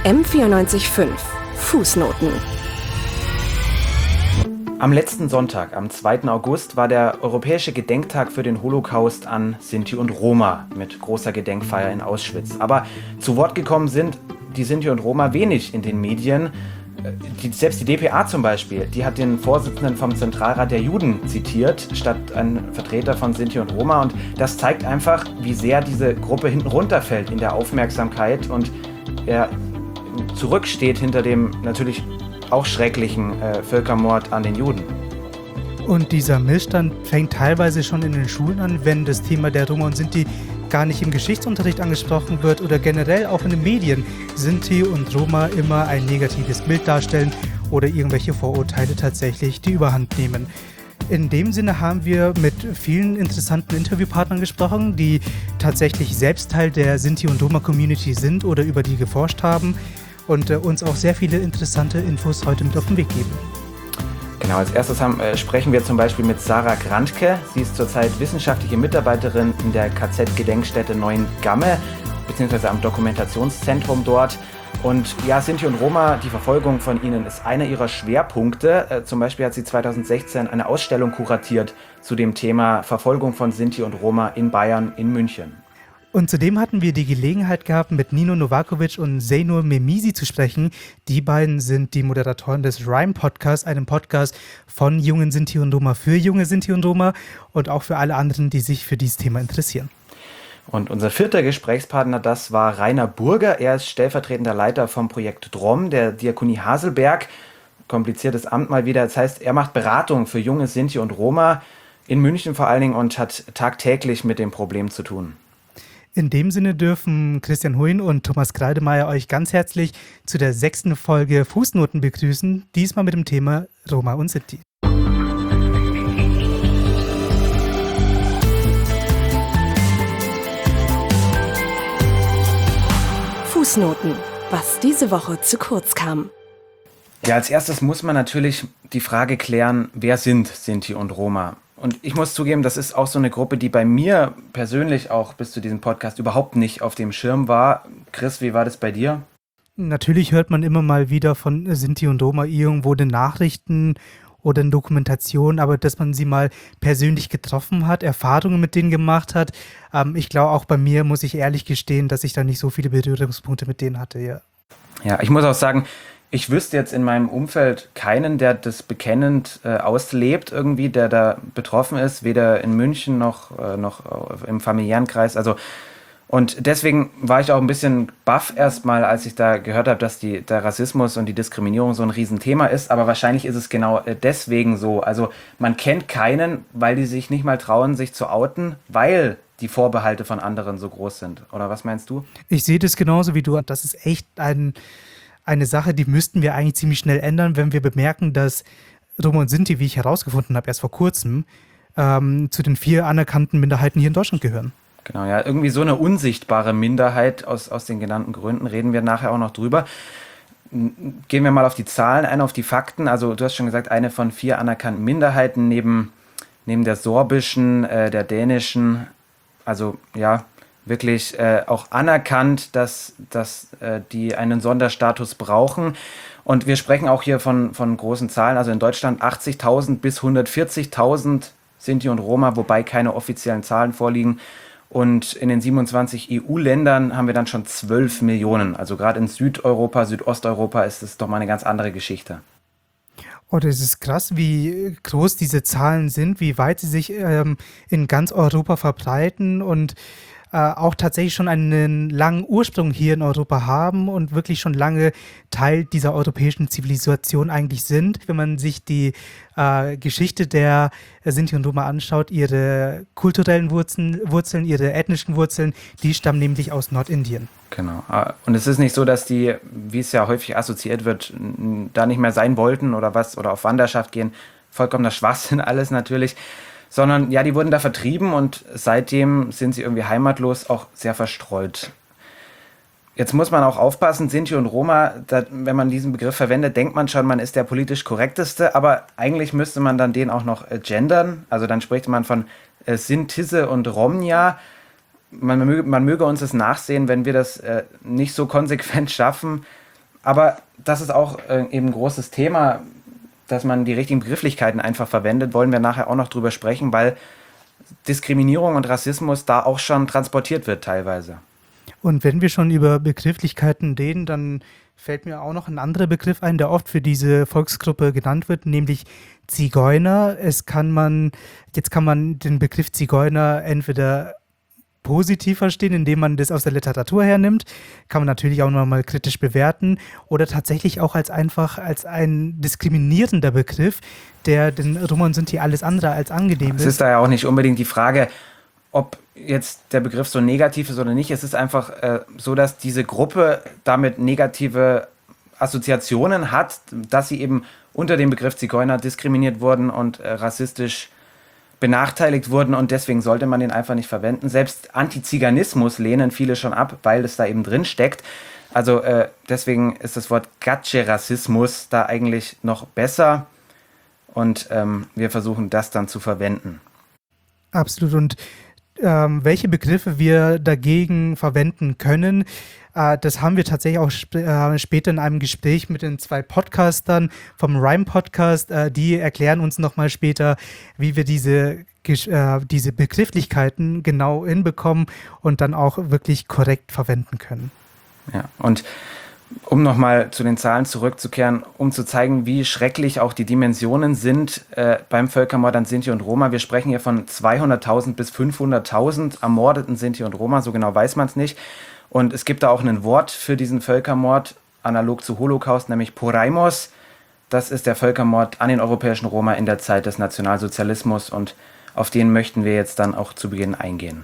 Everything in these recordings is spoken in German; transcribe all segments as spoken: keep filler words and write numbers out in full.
M vierundneunzig Komma fünf Fußnoten. Am letzten Sonntag, am zweiten August, war der Europäische Gedenktag für den Holocaust an Sinti und Roma mit großer Gedenkfeier in Auschwitz. Aber zu Wort gekommen sind die Sinti und Roma wenig in den Medien. Die, selbst die D P A zum Beispiel, die hat den Vorsitzenden vom Zentralrat der Juden zitiert, statt ein Vertreter von Sinti und Roma. Und das zeigt einfach, wie sehr diese Gruppe hinten runterfällt in der Aufmerksamkeit und er zurücksteht hinter dem natürlich auch schrecklichen äh, Völkermord an den Juden. Und dieser Missstand fängt teilweise schon in den Schulen an, wenn das Thema der Roma und Sinti gar nicht im Geschichtsunterricht angesprochen wird oder generell auch in den Medien Sinti und Roma immer ein negatives Bild darstellen oder irgendwelche Vorurteile tatsächlich die Überhand nehmen. In dem Sinne haben wir mit vielen interessanten Interviewpartnern gesprochen, die tatsächlich selbst Teil der Sinti- und Roma-Community sind oder über die geforscht haben und äh, uns auch sehr viele interessante Infos heute mit auf den Weg geben. Genau, als erstes haben, äh, sprechen wir zum Beispiel mit Sarah Grantke. Sie ist zurzeit wissenschaftliche Mitarbeiterin in der K Z-Gedenkstätte Neuengamme, beziehungsweise am Dokumentationszentrum dort. Und ja, Sinti und Roma, die Verfolgung von ihnen ist einer ihrer Schwerpunkte. Äh, zum Beispiel hat sie zweitausendsechzehn eine Ausstellung kuratiert zu dem Thema Verfolgung von Sinti und Roma in Bayern, in München. Und zudem hatten wir die Gelegenheit gehabt, mit Nino Novakovic und Zeynur Memisi zu sprechen. Die beiden sind die Moderatoren des Rhyme-Podcasts, einem Podcast von jungen Sinti und Roma für junge Sinti und Roma und auch für alle anderen, die sich für dieses Thema interessieren. Und unser vierter Gesprächspartner, das war Rainer Burger. Er ist stellvertretender Leiter vom Projekt D R O M, der Diakonie Haselberg. Kompliziertes Amt mal wieder. Das heißt, er macht Beratung für junge Sinti und Roma in München vor allen Dingen und hat tagtäglich mit dem Problem zu tun. In dem Sinne dürfen Christian Huyn und Thomas Kreidemeier euch ganz herzlich zu der sechsten Folge Fußnoten begrüßen, diesmal mit dem Thema Roma und Sinti. Fußnoten, was diese Woche zu kurz kam. Ja, als erstes muss man natürlich die Frage klären, wer sind Sinti und Roma? Und ich muss zugeben, das ist auch so eine Gruppe, die bei mir persönlich auch bis zu diesem Podcast überhaupt nicht auf dem Schirm war. Chris, wie war das bei dir? Natürlich hört man immer mal wieder von Sinti und Roma irgendwo in Nachrichten oder in Dokumentationen, aber dass man sie mal persönlich getroffen hat, Erfahrungen mit denen gemacht hat. Ähm, ich glaube, auch bei mir muss ich ehrlich gestehen, dass ich da nicht so viele Berührungspunkte mit denen hatte, ja. Ja, ich muss auch sagen, ich wüsste jetzt in meinem Umfeld keinen, der das bekennend äh, auslebt irgendwie, der da betroffen ist, weder in München noch, äh, noch im familiären Kreis. Also, und deswegen war ich auch ein bisschen baff erstmal, als ich da gehört habe, dass die, der Rassismus und die Diskriminierung so ein Riesenthema ist. Aber wahrscheinlich ist es genau äh, deswegen so. Also man kennt keinen, weil die sich nicht mal trauen, sich zu outen, weil die Vorbehalte von anderen so groß sind. Oder was meinst du? Ich sehe das genauso wie du. Das ist echt ein... Eine Sache, die müssten wir eigentlich ziemlich schnell ändern, wenn wir bemerken, dass Roma und Sinti, wie ich herausgefunden habe, erst vor kurzem, ähm, zu den vier anerkannten Minderheiten hier in Deutschland gehören. Genau, ja, irgendwie so eine unsichtbare Minderheit aus, aus den genannten Gründen, reden wir nachher auch noch drüber. Gehen wir mal auf die Zahlen ein, auf die Fakten. Also du hast schon gesagt, eine von vier anerkannten Minderheiten neben, neben der sorbischen, äh, der dänischen, also ja, wirklich äh, auch anerkannt, dass, dass äh, die einen Sonderstatus brauchen. Und wir sprechen auch hier von, von großen Zahlen, also in Deutschland achtzigtausend bis hundertvierzigtausend Sinti und Roma, wobei keine offiziellen Zahlen vorliegen. Und in den siebenundzwanzig E U-Ländern haben wir dann schon zwölf Millionen. Also gerade in Südeuropa, Südosteuropa ist es doch mal eine ganz andere Geschichte. Oh, das ist krass, wie groß diese Zahlen sind, wie weit sie sich ähm, in ganz Europa verbreiten und äh, auch tatsächlich schon einen langen Ursprung hier in Europa haben und wirklich schon lange Teil dieser europäischen Zivilisation eigentlich sind. Wenn man sich die äh, Geschichte der Sinti und Roma anschaut, ihre kulturellen Wurzeln, Wurzeln, ihre ethnischen Wurzeln, die stammen nämlich aus Nordindien. Genau. Und es ist nicht so, dass die, wie es ja häufig assoziiert wird, da nicht mehr sein wollten oder was oder auf Wanderschaft gehen. Vollkommener Schwachsinn alles natürlich. Sondern ja, die wurden da vertrieben und seitdem sind sie irgendwie heimatlos, auch sehr verstreut. Jetzt muss man auch aufpassen, Sinti und Roma, da, wenn man diesen Begriff verwendet, denkt man schon, man ist der politisch korrekteste, aber eigentlich müsste man dann den auch noch äh, gendern. Also dann spricht man von äh, Sintisse und Romnia. Man möge, man möge uns das nachsehen, wenn wir das äh, nicht so konsequent schaffen. aber das ist auch äh, eben ein großes Thema, dass man die richtigen Begrifflichkeiten einfach verwendet, wollen wir nachher auch noch drüber sprechen, weil Diskriminierung und Rassismus da auch schon transportiert wird teilweise. Und wenn wir schon über Begrifflichkeiten reden, dann fällt mir auch noch ein anderer Begriff ein, der oft für diese Volksgruppe genannt wird, nämlich Zigeuner. Es kann man, jetzt kann man den Begriff Zigeuner entweder positiv verstehen, indem man das aus der Literatur hernimmt, kann man natürlich auch nochmal kritisch bewerten oder tatsächlich auch als einfach als ein diskriminierender Begriff, der den Roma und Sinti alles andere als angenehm ist. Es ist da ja auch nicht unbedingt die Frage, ob jetzt der Begriff so negativ ist oder nicht. Es ist einfach äh, so, dass diese Gruppe damit negative Assoziationen hat, dass sie eben unter dem Begriff Zigeuner diskriminiert wurden und äh, rassistisch benachteiligt wurden und deswegen sollte man den einfach nicht verwenden. Selbst Antiziganismus lehnen viele schon ab, weil es da eben drin steckt. Also äh, deswegen ist das Wort Gatsche-Rassismus da eigentlich noch besser und ähm, wir versuchen das dann zu verwenden. Absolut. Und ähm, welche Begriffe wir dagegen verwenden können, äh, das haben wir tatsächlich auch sp- äh, später in einem Gespräch mit den zwei Podcastern vom Rhyme-Podcast. Äh, die erklären uns nochmal später, wie wir diese, äh, diese Begrifflichkeiten genau hinbekommen und dann auch wirklich korrekt verwenden können. Ja, und um nochmal zu den Zahlen zurückzukehren, um zu zeigen, wie schrecklich auch die Dimensionen sind äh, beim Völkermord an Sinti und Roma. Wir sprechen hier von zweihunderttausend bis fünfhunderttausend ermordeten Sinti und Roma, so genau weiß man es nicht. Und es gibt da auch ein Wort für diesen Völkermord, analog zu Holocaust, nämlich Poraimos. Das ist der Völkermord an den europäischen Roma in der Zeit des Nationalsozialismus und auf den möchten wir jetzt dann auch zu Beginn eingehen.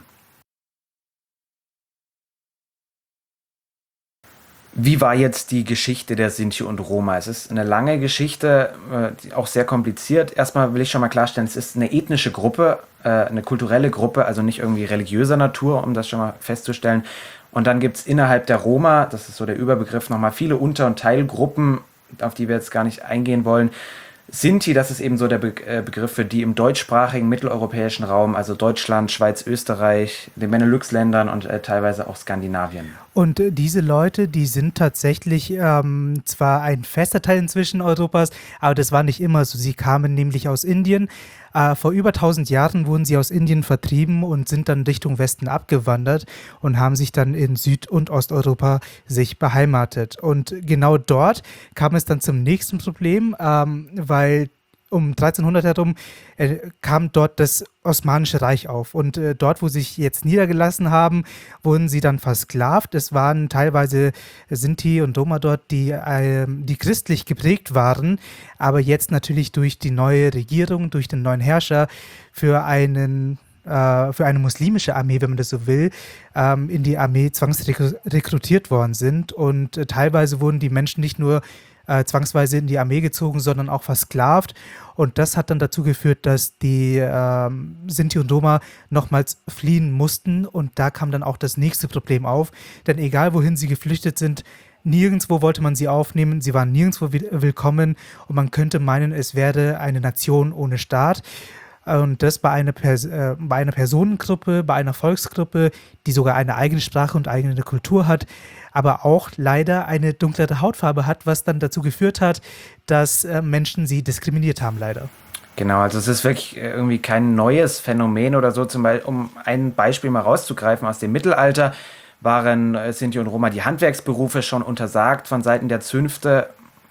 Wie war jetzt die Geschichte der Sinti und Roma? Es ist eine lange Geschichte, äh, auch sehr kompliziert. Erstmal will ich schon mal klarstellen, es ist eine ethnische Gruppe, äh, eine kulturelle Gruppe, also nicht irgendwie religiöser Natur, um das schon mal festzustellen. Und dann gibt es innerhalb der Roma, das ist so der Überbegriff, nochmal viele Unter- und Teilgruppen, auf die wir jetzt gar nicht eingehen wollen. Sinti, das ist eben so der Be- äh, Begriff für die im deutschsprachigen mitteleuropäischen Raum, also Deutschland, Schweiz, Österreich, den Benelux-Ländern und äh, teilweise auch Skandinavien. Und äh, diese Leute, die sind tatsächlich ähm, zwar ein fester Teil inzwischen Europas, aber das war nicht immer so. Sie kamen nämlich aus Indien. Äh, vor über tausend Jahren wurden sie aus Indien vertrieben und sind dann Richtung Westen abgewandert und haben sich dann in Süd- und Osteuropa sich beheimatet. Und genau dort kam es dann zum nächsten Problem, ähm, weil um dreizehnhundert herum äh, kam dort das Osmanische Reich auf. Und äh, dort, wo sie sich jetzt niedergelassen haben, wurden sie dann versklavt. Es waren teilweise Sinti und Roma dort, die, äh, die christlich geprägt waren, aber jetzt natürlich durch die neue Regierung, durch den neuen Herrscher für einen äh, für eine muslimische Armee, wenn man das so will, ähm, in die Armee zwangsrekrutiert worden sind. Und äh, teilweise wurden die Menschen nicht nur Äh, zwangsweise in die Armee gezogen, sondern auch versklavt. Und das hat dann dazu geführt, dass die ähm, Sinti und Roma nochmals fliehen mussten. Und da kam dann auch das nächste Problem auf. Denn egal, wohin sie geflüchtet sind, nirgendwo wollte man sie aufnehmen. Sie waren nirgendwo will- willkommen. Und man könnte meinen, es wäre eine Nation ohne Staat. Und das bei einer, Pers- äh, bei einer Personengruppe, bei einer Volksgruppe, die sogar eine eigene Sprache und eigene Kultur hat, aber auch leider eine dunklere Hautfarbe hat, was dann dazu geführt hat, dass äh, Menschen sie diskriminiert haben, leider. Genau, also es ist wirklich irgendwie kein neues Phänomen oder so. Zum Beispiel, um ein Beispiel mal rauszugreifen, aus dem Mittelalter waren äh, Sinti und Roma die Handwerksberufe schon untersagt von Seiten der Zünfte,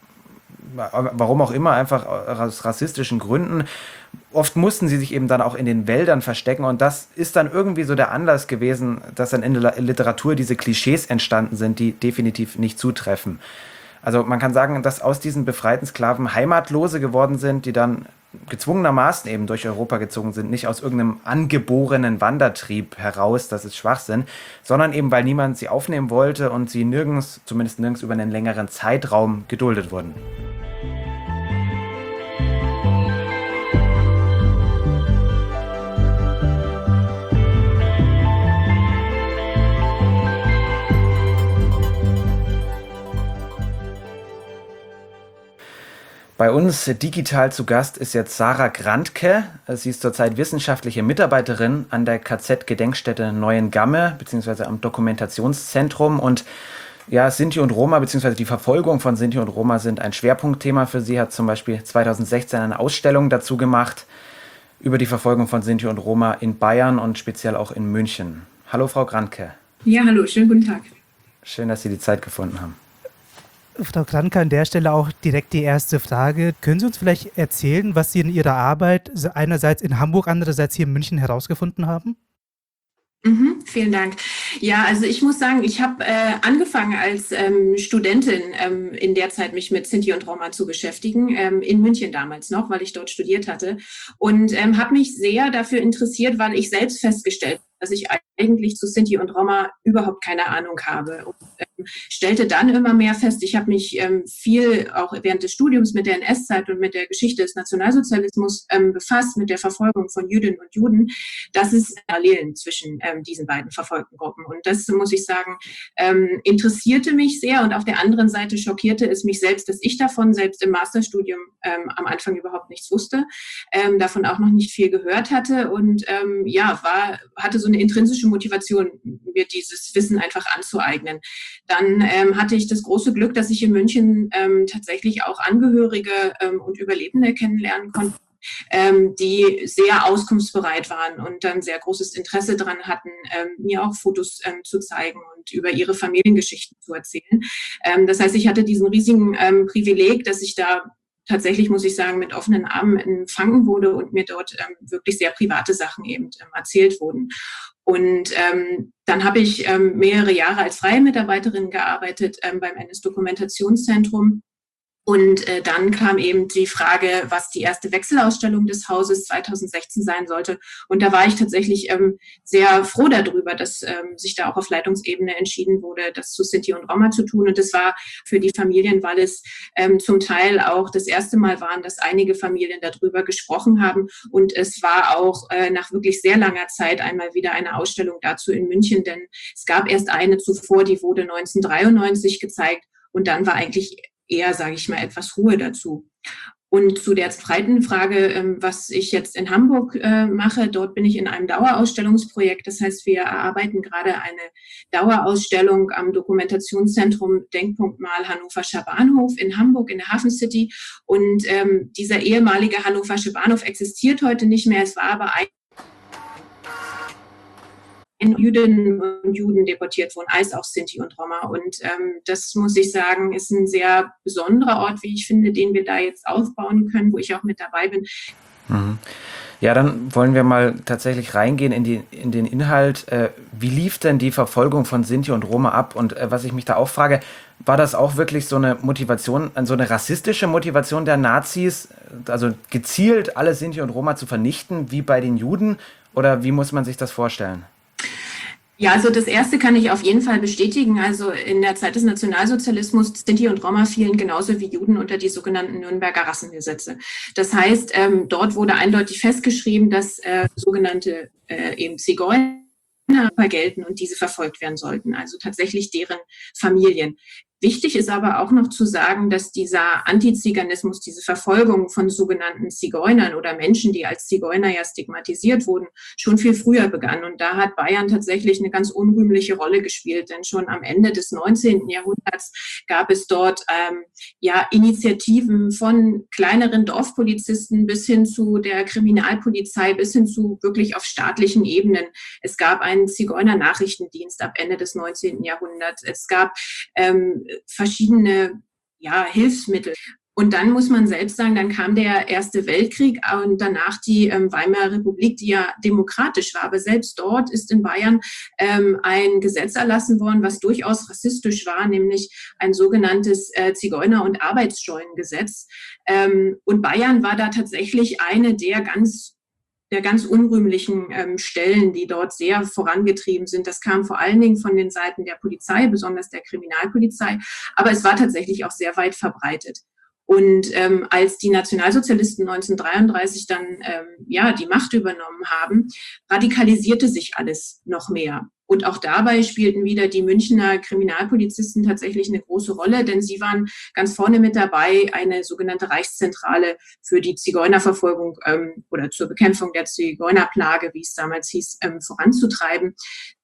warum auch immer, einfach aus rassistischen Gründen. Oft mussten sie sich eben dann auch in den Wäldern verstecken und das ist dann irgendwie so der Anlass gewesen, dass dann in der Literatur diese Klischees entstanden sind, die definitiv nicht zutreffen. Also man kann sagen, dass aus diesen befreiten Sklaven Heimatlose geworden sind, die dann gezwungenermaßen eben durch Europa gezogen sind, nicht aus irgendeinem angeborenen Wandertrieb heraus, das ist Schwachsinn, sondern eben, weil niemand sie aufnehmen wollte und sie nirgends, zumindest nirgends über einen längeren Zeitraum geduldet wurden. Bei uns digital zu Gast ist jetzt Sarah Grandke. Sie ist zurzeit wissenschaftliche Mitarbeiterin an der K Z-Gedenkstätte Neuengamme, beziehungsweise am Dokumentationszentrum. Und Ja, Sinti und Roma beziehungsweise die Verfolgung von Sinti und Roma sind ein Schwerpunktthema für Sie. Hat zum Beispiel zweitausendsechzehn eine Ausstellung dazu gemacht über die Verfolgung von Sinti und Roma in Bayern und speziell auch in München. Hallo Frau Granke. Ja, hallo, schönen guten Tag. Schön, dass Sie die Zeit gefunden haben. Frau Granke, an der Stelle auch direkt die erste Frage. Können Sie uns vielleicht erzählen, was Sie in Ihrer Arbeit einerseits in Hamburg, andererseits hier in München herausgefunden haben? Mhm, vielen Dank. Ja, also ich muss sagen, ich habe äh, angefangen als ähm, Studentin ähm, in der Zeit mich mit Sinti und Roma zu beschäftigen, ähm, in München damals noch, weil ich dort studiert hatte und ähm, habe mich sehr dafür interessiert, weil ich selbst festgestellt habe, dass ich eigentlich zu Sinti und Roma überhaupt keine Ahnung habe. Und ähm, stellte dann immer mehr fest, ich habe mich ähm, viel auch während des Studiums mit der N S-Zeit und mit der Geschichte des Nationalsozialismus ähm, befasst, mit der Verfolgung von Jüdinnen und Juden, dass es Parallelen zwischen ähm, diesen beiden verfolgten Gruppen. Und das, muss ich sagen, ähm, interessierte mich sehr. Und auf der anderen Seite schockierte es mich selbst, dass ich davon selbst im Masterstudium ähm, am Anfang überhaupt nichts wusste, ähm, davon auch noch nicht viel gehört hatte und ähm, ja, war, hatte so eine intrinsische Motivation, mir dieses Wissen einfach anzueignen. Dann ähm, hatte ich das große Glück, dass ich in München ähm, tatsächlich auch Angehörige ähm, und Überlebende kennenlernen konnte, ähm, die sehr auskunftsbereit waren und dann sehr großes Interesse daran hatten, ähm, mir auch Fotos ähm, zu zeigen und über ihre Familiengeschichten zu erzählen. Ähm, das heißt, ich hatte diesen riesigen ähm, Privileg, dass ich da tatsächlich, muss ich sagen, mit offenen Armen empfangen wurde und mir dort ähm, wirklich sehr private Sachen eben ähm, erzählt wurden. Und ähm, dann habe ich ähm, mehrere Jahre als freie Mitarbeiterin gearbeitet ähm, beim N S-Dokumentationszentrum. Und äh, dann kam eben die Frage, was die erste Wechselausstellung des Hauses zweitausendsechzehn sein sollte. Und da war ich tatsächlich ähm, sehr froh darüber, dass ähm, sich da auch auf Leitungsebene entschieden wurde, das zu Sinti und Roma zu tun. Und das war für die Familien, weil es ähm, zum Teil auch das erste Mal waren, dass einige Familien darüber gesprochen haben. Und es war auch äh, nach wirklich sehr langer Zeit einmal wieder eine Ausstellung dazu in München, denn es gab erst eine zuvor, die wurde neunzehnhundertdreiundneunzig gezeigt. Und dann war eigentlich eher, sage ich mal, etwas Ruhe dazu. Und zu der zweiten Frage, was ich jetzt in Hamburg mache, dort bin ich in einem Dauerausstellungsprojekt. Das heißt, wir erarbeiten gerade eine Dauerausstellung am Dokumentationszentrum Denkpunktmal Hannoverscher Bahnhof in Hamburg in der Hafen City. Und ähm, dieser ehemalige Hannoversche Bahnhof existiert heute nicht mehr. Es war aber ein Jüdinnen und Juden deportiert wurden, als auch Sinti und Roma. Und ähm, das, muss ich sagen, ist ein sehr besonderer Ort, wie ich finde, den wir da jetzt aufbauen können, wo ich auch mit dabei bin. Mhm. Ja, dann wollen wir mal tatsächlich reingehen in, die, in den Inhalt. Äh, wie lief denn die Verfolgung von Sinti und Roma ab? Und äh, was ich mich da auch frage, war das auch wirklich so eine Motivation, so eine rassistische Motivation der Nazis, also gezielt alle Sinti und Roma zu vernichten, wie bei den Juden? Oder wie muss man sich das vorstellen? Ja, also das Erste kann ich auf jeden Fall bestätigen. Also in der Zeit des Nationalsozialismus Sinti und Roma fielen genauso wie Juden unter die sogenannten Nürnberger Rassengesetze. Das heißt, ähm, dort wurde eindeutig festgeschrieben, dass äh, sogenannte äh, eben Zigeuner gelten und diese verfolgt werden sollten, also tatsächlich deren Familien. Wichtig ist aber auch noch zu sagen, dass dieser Antiziganismus, diese Verfolgung von sogenannten Zigeunern oder Menschen, die als Zigeuner ja stigmatisiert wurden, schon viel früher begann. Und da hat Bayern tatsächlich eine ganz unrühmliche Rolle gespielt, denn schon am Ende des neunzehnten Jahrhunderts gab es dort ähm, ja Initiativen von kleineren Dorfpolizisten bis hin zu der Kriminalpolizei, bis hin zu wirklich auf staatlichen Ebenen. Es gab einen Zigeuner-Nachrichtendienst ab Ende des neunzehnten Jahrhunderts. Es gab ähm, verschiedene ja, Hilfsmittel. Und dann muss man selbst sagen, dann kam der Erste Weltkrieg und danach die ähm, Weimarer Republik, die ja demokratisch war. Aber selbst dort ist in Bayern ähm, ein Gesetz erlassen worden, was durchaus rassistisch war, nämlich ein sogenanntes äh, Zigeuner- und Arbeitssteuerngesetz. Ähm, und Bayern war da tatsächlich eine der ganz der ganz unrühmlichen ähm, Stellen, die dort sehr vorangetrieben sind. Das kam vor allen Dingen von den Seiten der Polizei, besonders der Kriminalpolizei, aber es war tatsächlich auch sehr weit verbreitet. Und ähm, als die Nationalsozialisten neunzehnhundertdreiunddreißig dann ähm, ja die Macht übernommen haben, radikalisierte sich alles noch mehr. Und auch dabei spielten wieder die Münchner Kriminalpolizisten tatsächlich eine große Rolle, denn sie waren ganz vorne mit dabei, eine sogenannte Reichszentrale für die Zigeunerverfolgung ähm, oder zur Bekämpfung der Zigeunerplage, wie es damals hieß, ähm, voranzutreiben.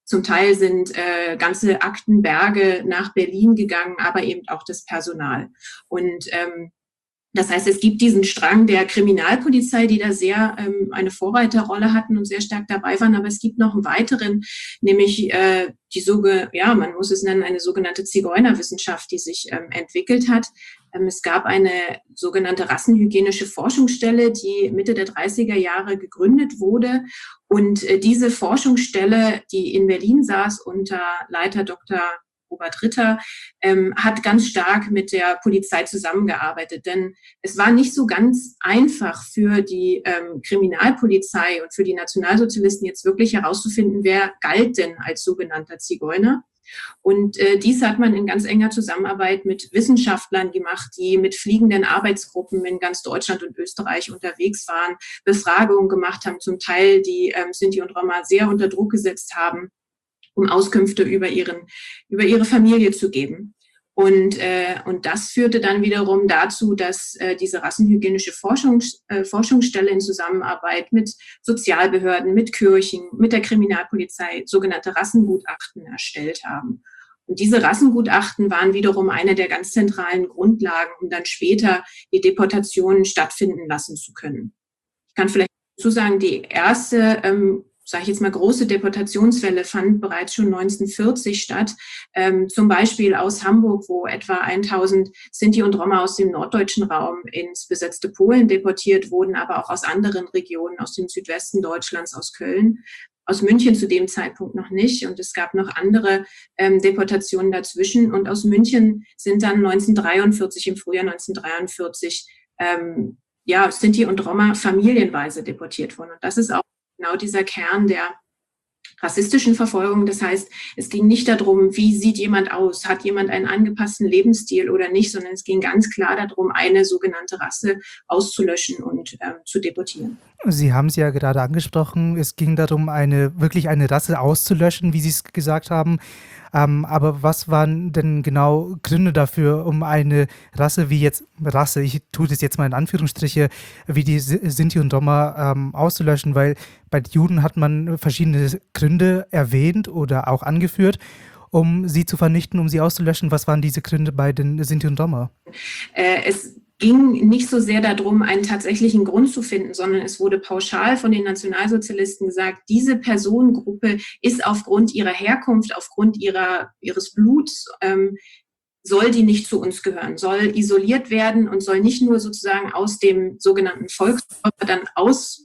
Zum Teil sind äh, ganze Aktenberge nach Berlin gegangen, aber eben auch das Personal. Und ähm, das heißt, es gibt diesen Strang der Kriminalpolizei, die da sehr ähm, eine Vorreiterrolle hatten und sehr stark dabei waren. Aber es gibt noch einen weiteren, nämlich äh, die soge, ja, man muss es nennen, eine sogenannte Zigeunerwissenschaft, die sich ähm, entwickelt hat. Ähm, es gab eine sogenannte rassenhygienische Forschungsstelle, die Mitte der dreißiger Jahre gegründet wurde. Und äh, diese Forschungsstelle, die in Berlin saß unter Leiter Doktor Robert Ritter, ähm, hat ganz stark mit der Polizei zusammengearbeitet. Denn es war nicht so ganz einfach für die ähm, Kriminalpolizei und für die Nationalsozialisten jetzt wirklich herauszufinden, wer galt denn als sogenannter Zigeuner. Und äh, dies hat man in ganz enger Zusammenarbeit mit Wissenschaftlern gemacht, die mit fliegenden Arbeitsgruppen in ganz Deutschland und Österreich unterwegs waren, Befragungen gemacht haben, zum Teil die ähm, Sinti und Roma sehr unter Druck gesetzt haben, um Auskünfte über ihren, über ihre Familie zu geben. Und, äh, und das führte dann wiederum dazu, dass äh, diese rassenhygienische Forschungs, äh, Forschungsstelle in Zusammenarbeit mit Sozialbehörden, mit Kirchen, mit der Kriminalpolizei sogenannte Rassengutachten erstellt haben. Und diese Rassengutachten waren wiederum eine der ganz zentralen Grundlagen, um dann später die Deportationen stattfinden lassen zu können. Ich kann vielleicht dazu sagen, die erste ähm, sage ich jetzt mal, große Deportationswelle fand bereits schon neunzehnhundertvierzig statt, ähm, zum Beispiel aus Hamburg, wo etwa tausend Sinti und Roma aus dem norddeutschen Raum ins besetzte Polen deportiert wurden, aber auch aus anderen Regionen, aus dem Südwesten Deutschlands, aus Köln, aus München zu dem Zeitpunkt noch nicht. Und es gab noch andere ähm, Deportationen dazwischen. Und aus München sind dann neunzehnhundertdreiundvierzig, im Frühjahr neunzehnhundertdreiundvierzig, ähm, ja, Sinti und Roma familienweise deportiert worden. Und das ist auch genau dieser Kern der rassistischen Verfolgung. Das heißt, es ging nicht darum, wie sieht jemand aus, hat jemand einen angepassten Lebensstil oder nicht, sondern es ging ganz klar darum, eine sogenannte Rasse auszulöschen und ähm, zu deportieren. Sie haben es ja gerade angesprochen, es ging darum, eine wirklich eine Rasse auszulöschen, wie Sie es gesagt haben. Ähm, aber was waren denn genau Gründe dafür, um eine Rasse wie jetzt, Rasse, ich tue das jetzt mal in Anführungsstriche, wie die Sinti und Roma ähm, auszulöschen? Weil bei den Juden hat man verschiedene Gründe erwähnt oder auch angeführt, um sie zu vernichten, um sie auszulöschen. Was waren diese Gründe bei den Sinti und Roma? Äh, es ging nicht so sehr darum, einen tatsächlichen Grund zu finden, sondern es wurde pauschal von den Nationalsozialisten gesagt, diese Personengruppe ist aufgrund ihrer Herkunft, aufgrund ihrer, ihres Bluts, ähm, soll die nicht zu uns gehören, soll isoliert werden und soll nicht nur sozusagen aus dem sogenannten Volkskörper dann aus,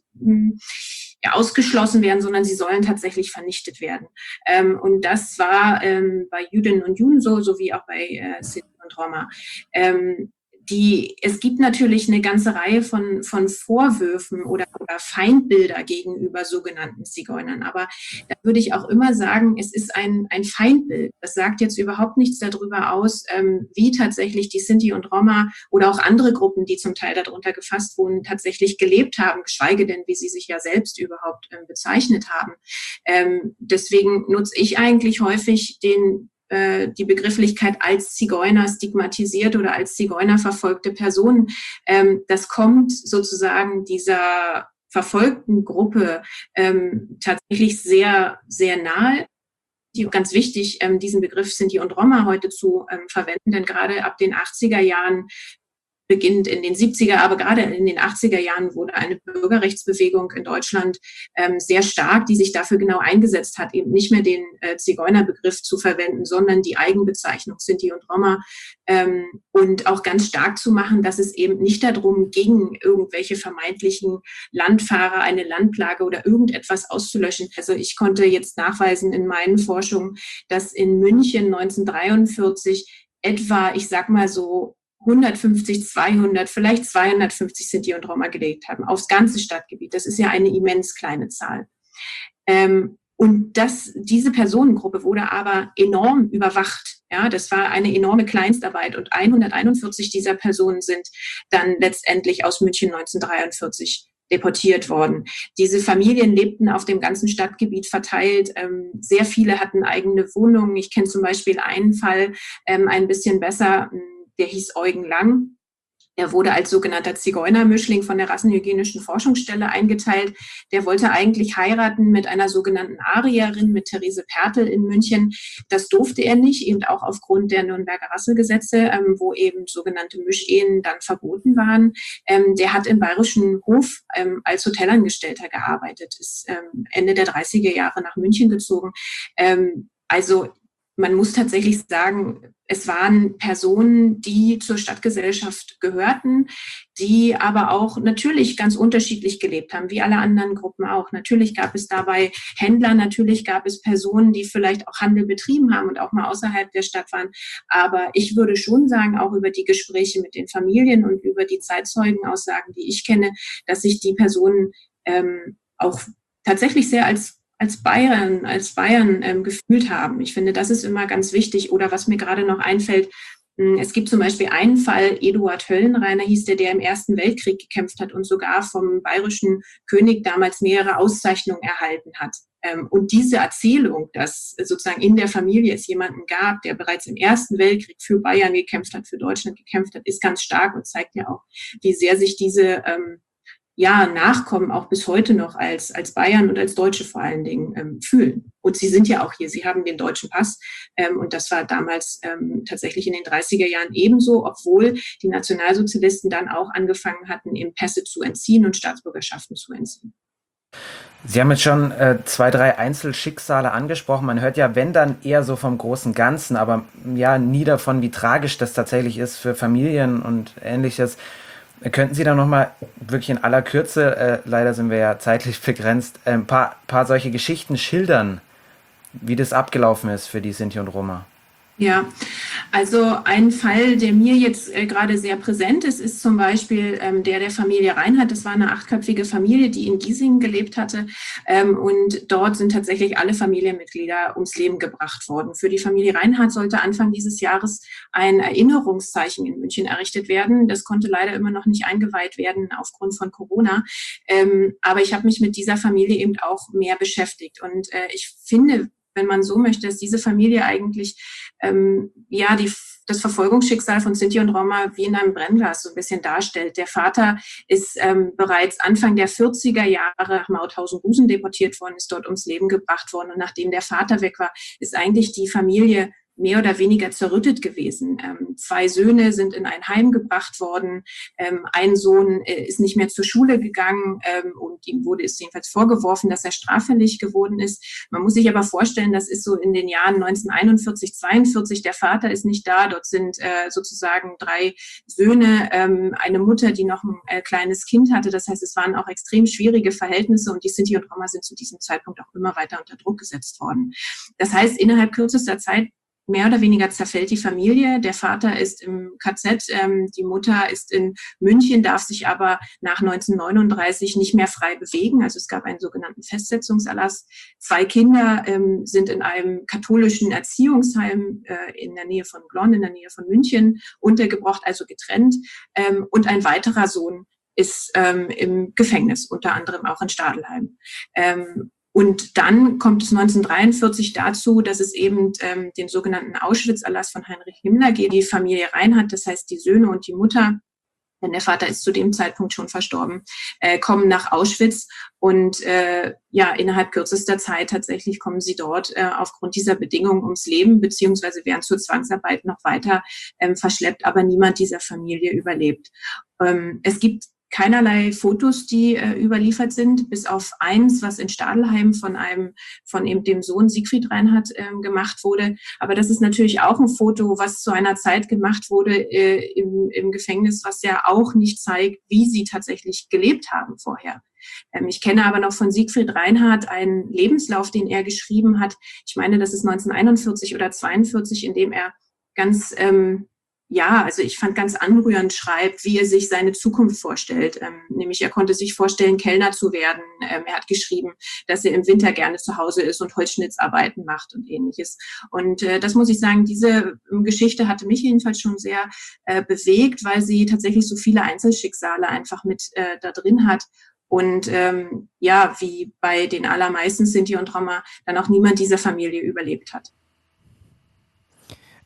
ja, ausgeschlossen werden, sondern sie sollen tatsächlich vernichtet werden. Ähm, und das war ähm, bei Jüdinnen und Juden so, sowie auch bei äh, Sinti und Roma. Ähm, Die, es gibt natürlich eine ganze Reihe von, von Vorwürfen oder, oder Feindbilder gegenüber sogenannten Zigeunern. Aber da würde ich auch immer sagen, es ist ein, ein Feindbild. Das sagt jetzt überhaupt nichts darüber aus, ähm, wie tatsächlich die Sinti und Roma oder auch andere Gruppen, die zum Teil darunter gefasst wurden, tatsächlich gelebt haben, geschweige denn, wie sie sich ja selbst überhaupt ähm, bezeichnet haben. Ähm, deswegen nutze ich eigentlich häufig den die Begrifflichkeit als Zigeuner stigmatisiert oder als Zigeuner verfolgte Person. Ähm, das kommt sozusagen dieser verfolgten Gruppe ähm, tatsächlich sehr, sehr nahe. Die, ganz wichtig, ähm, diesen Begriff Sinti und Roma heute zu ähm, verwenden, denn gerade ab den achtziger Jahren beginnt in den siebziger, aber gerade in den achtziger Jahren wurde eine Bürgerrechtsbewegung in Deutschland ähm, sehr stark, die sich dafür genau eingesetzt hat, eben nicht mehr den äh, Zigeunerbegriff zu verwenden, sondern die Eigenbezeichnung Sinti und Roma ähm, und auch ganz stark zu machen, dass es eben nicht darum ging, irgendwelche vermeintlichen Landfahrer, eine Landplage oder irgendetwas auszulöschen. Also ich konnte jetzt nachweisen in meinen Forschungen, dass in München neunzehnhundertdreiundvierzig etwa, ich sag mal so, hundertfünfzig, zweihundert, vielleicht zweihundertfünfzig Sinti und Roma gelebt haben, aufs ganze Stadtgebiet. Das ist ja eine immens kleine Zahl. Ähm, und das, diese Personengruppe wurde aber enorm überwacht. Ja, das war eine enorme Kleinstarbeit und hunderteinundvierzig dieser Personen sind dann letztendlich aus München neunzehnhundertdreiundvierzig deportiert worden. Diese Familien lebten auf dem ganzen Stadtgebiet verteilt. Ähm, sehr viele hatten eigene Wohnungen. Ich kenne zum Beispiel einen Fall ähm, ein bisschen besser, der hieß Eugen Lang. Er wurde als sogenannter Zigeunermischling von der Rassenhygienischen Forschungsstelle eingeteilt. Der wollte eigentlich heiraten mit einer sogenannten Arierin, mit Therese Pertl in München. Das durfte er nicht, eben auch aufgrund der Nürnberger Rassegesetze, ähm, wo eben sogenannte Mischehen dann verboten waren. Ähm, der hat im Bayerischen Hof ähm, als Hotelangestellter gearbeitet, ist ähm, Ende der dreißiger Jahre nach München gezogen. Ähm, also man muss tatsächlich sagen, es waren Personen, die zur Stadtgesellschaft gehörten, die aber auch natürlich ganz unterschiedlich gelebt haben, wie alle anderen Gruppen auch. Natürlich gab es dabei Händler, natürlich gab es Personen, die vielleicht auch Handel betrieben haben und auch mal außerhalb der Stadt waren. Aber ich würde schon sagen, auch über die Gespräche mit den Familien und über die Zeitzeugenaussagen, die ich kenne, dass sich die Personen ähm, auch tatsächlich sehr als als Bayern, als Bayern ähm, gefühlt haben. Ich finde, das ist immer ganz wichtig. Oder was mir gerade noch einfällt, mh, es gibt zum Beispiel einen Fall, Eduard Höllenreiner hieß der, der im Ersten Weltkrieg gekämpft hat und sogar vom bayerischen König damals mehrere Auszeichnungen erhalten hat. Ähm, und diese Erzählung, dass sozusagen in der Familie es jemanden gab, der bereits im Ersten Weltkrieg für Bayern gekämpft hat, für Deutschland gekämpft hat, ist ganz stark und zeigt ja auch, wie sehr sich diese ähm, ja, Nachkommen auch bis heute noch als, als Bayern und als Deutsche vor allen Dingen ähm, fühlen. Und sie sind ja auch hier, sie haben den deutschen Pass. Ähm, und das war damals ähm, tatsächlich in den dreißiger Jahren ebenso, obwohl die Nationalsozialisten dann auch angefangen hatten, eben Pässe zu entziehen und Staatsbürgerschaften zu entziehen. Sie haben jetzt schon äh, zwei, drei Einzelschicksale angesprochen. Man hört ja, wenn dann eher so vom großen Ganzen, aber ja nie davon, wie tragisch das tatsächlich ist für Familien und Ähnliches. Könnten Sie da nochmal wirklich in aller Kürze, äh, leider sind wir ja zeitlich begrenzt, ein äh, paar, paar solche Geschichten schildern, wie das abgelaufen ist für die Sinti und Roma? Ja, also ein Fall, der mir jetzt äh, gerade sehr präsent ist, ist zum Beispiel ähm, der der Familie Reinhardt. Das war eine achtköpfige Familie, die in Giesingen gelebt hatte. Ähm, und dort sind tatsächlich alle Familienmitglieder ums Leben gebracht worden. Für die Familie Reinhardt sollte Anfang dieses Jahres ein Erinnerungszeichen in München errichtet werden. Das konnte leider immer noch nicht eingeweiht werden aufgrund von Corona. Ähm, aber ich habe mich mit dieser Familie eben auch mehr beschäftigt. Und äh, ich finde, wenn man so möchte, dass diese Familie eigentlich ähm, ja die, das Verfolgungsschicksal von Sinti und Roma wie in einem Brennglas so ein bisschen darstellt. Der Vater ist ähm, bereits Anfang der vierziger Jahre nach Mauthausen-Gusen deportiert worden, ist dort ums Leben gebracht worden. Und nachdem der Vater weg war, ist eigentlich die Familie mehr oder weniger zerrüttet gewesen. Ähm, zwei Söhne sind in ein Heim gebracht worden. Ähm, ein Sohn äh, ist nicht mehr zur Schule gegangen ähm, und ihm wurde es jedenfalls vorgeworfen, dass er straffällig geworden ist. Man muss sich aber vorstellen, das ist so in den Jahren neunzehnhunderteinundvierzig, zweiundvierzig. Der Vater ist nicht da. Dort sind äh, sozusagen drei Söhne, ähm, eine Mutter, die noch ein äh, kleines Kind hatte. Das heißt, es waren auch extrem schwierige Verhältnisse und die Sinti und Roma sind zu diesem Zeitpunkt auch immer weiter unter Druck gesetzt worden. Das heißt, innerhalb kürzester Zeit mehr oder weniger zerfällt die Familie. Der Vater ist im K Z, ähm, die Mutter ist in München, darf sich aber nach neunzehnhundertneununddreißig nicht mehr frei bewegen. Also es gab einen sogenannten Festsetzungserlass. Zwei Kinder ähm, sind in einem katholischen Erziehungsheim äh, in der Nähe von Glonn, in der Nähe von München untergebracht, also getrennt. Ähm, und ein weiterer Sohn ist ähm, im Gefängnis, unter anderem auch in Stadelheim. Ähm, Und dann kommt es neunzehnhundertdreiundvierzig dazu, dass es eben ähm, den sogenannten Auschwitz-Erlass von Heinrich Himmler geht. Die Familie Reinhardt, das heißt die Söhne und die Mutter, denn der Vater ist zu dem Zeitpunkt schon verstorben, äh, kommen nach Auschwitz und äh, ja, innerhalb kürzester Zeit tatsächlich kommen sie dort äh, aufgrund dieser Bedingungen ums Leben, beziehungsweise werden zur Zwangsarbeit noch weiter ähm, verschleppt, aber niemand dieser Familie überlebt. Ähm, es gibt keinerlei Fotos, die äh, überliefert sind, bis auf eins, was in Stadelheim von einem, von eben dem Sohn Siegfried Reinhardt ähm, gemacht wurde. Aber das ist natürlich auch ein Foto, was zu einer Zeit gemacht wurde äh, im, im Gefängnis, was ja auch nicht zeigt, wie sie tatsächlich gelebt haben vorher. Ähm, ich kenne aber noch von Siegfried Reinhardt einen Lebenslauf, den er geschrieben hat. Ich meine, das ist neunzehnhunderteinundvierzig oder zweiundvierzig, in dem er ganz ähm, ja, also ich fand ganz anrührend schreibt, wie er sich seine Zukunft vorstellt. Ähm, nämlich er konnte sich vorstellen, Kellner zu werden. Ähm, er hat geschrieben, dass er im Winter gerne zu Hause ist und Holzschnittsarbeiten macht und ähnliches. Und äh, das muss ich sagen, diese ähm, Geschichte hatte mich jedenfalls schon sehr äh, bewegt, weil sie tatsächlich so viele Einzelschicksale einfach mit äh, da drin hat. Und ähm, ja, wie bei den allermeisten Sinti und Roma dann auch niemand dieser Familie überlebt hat.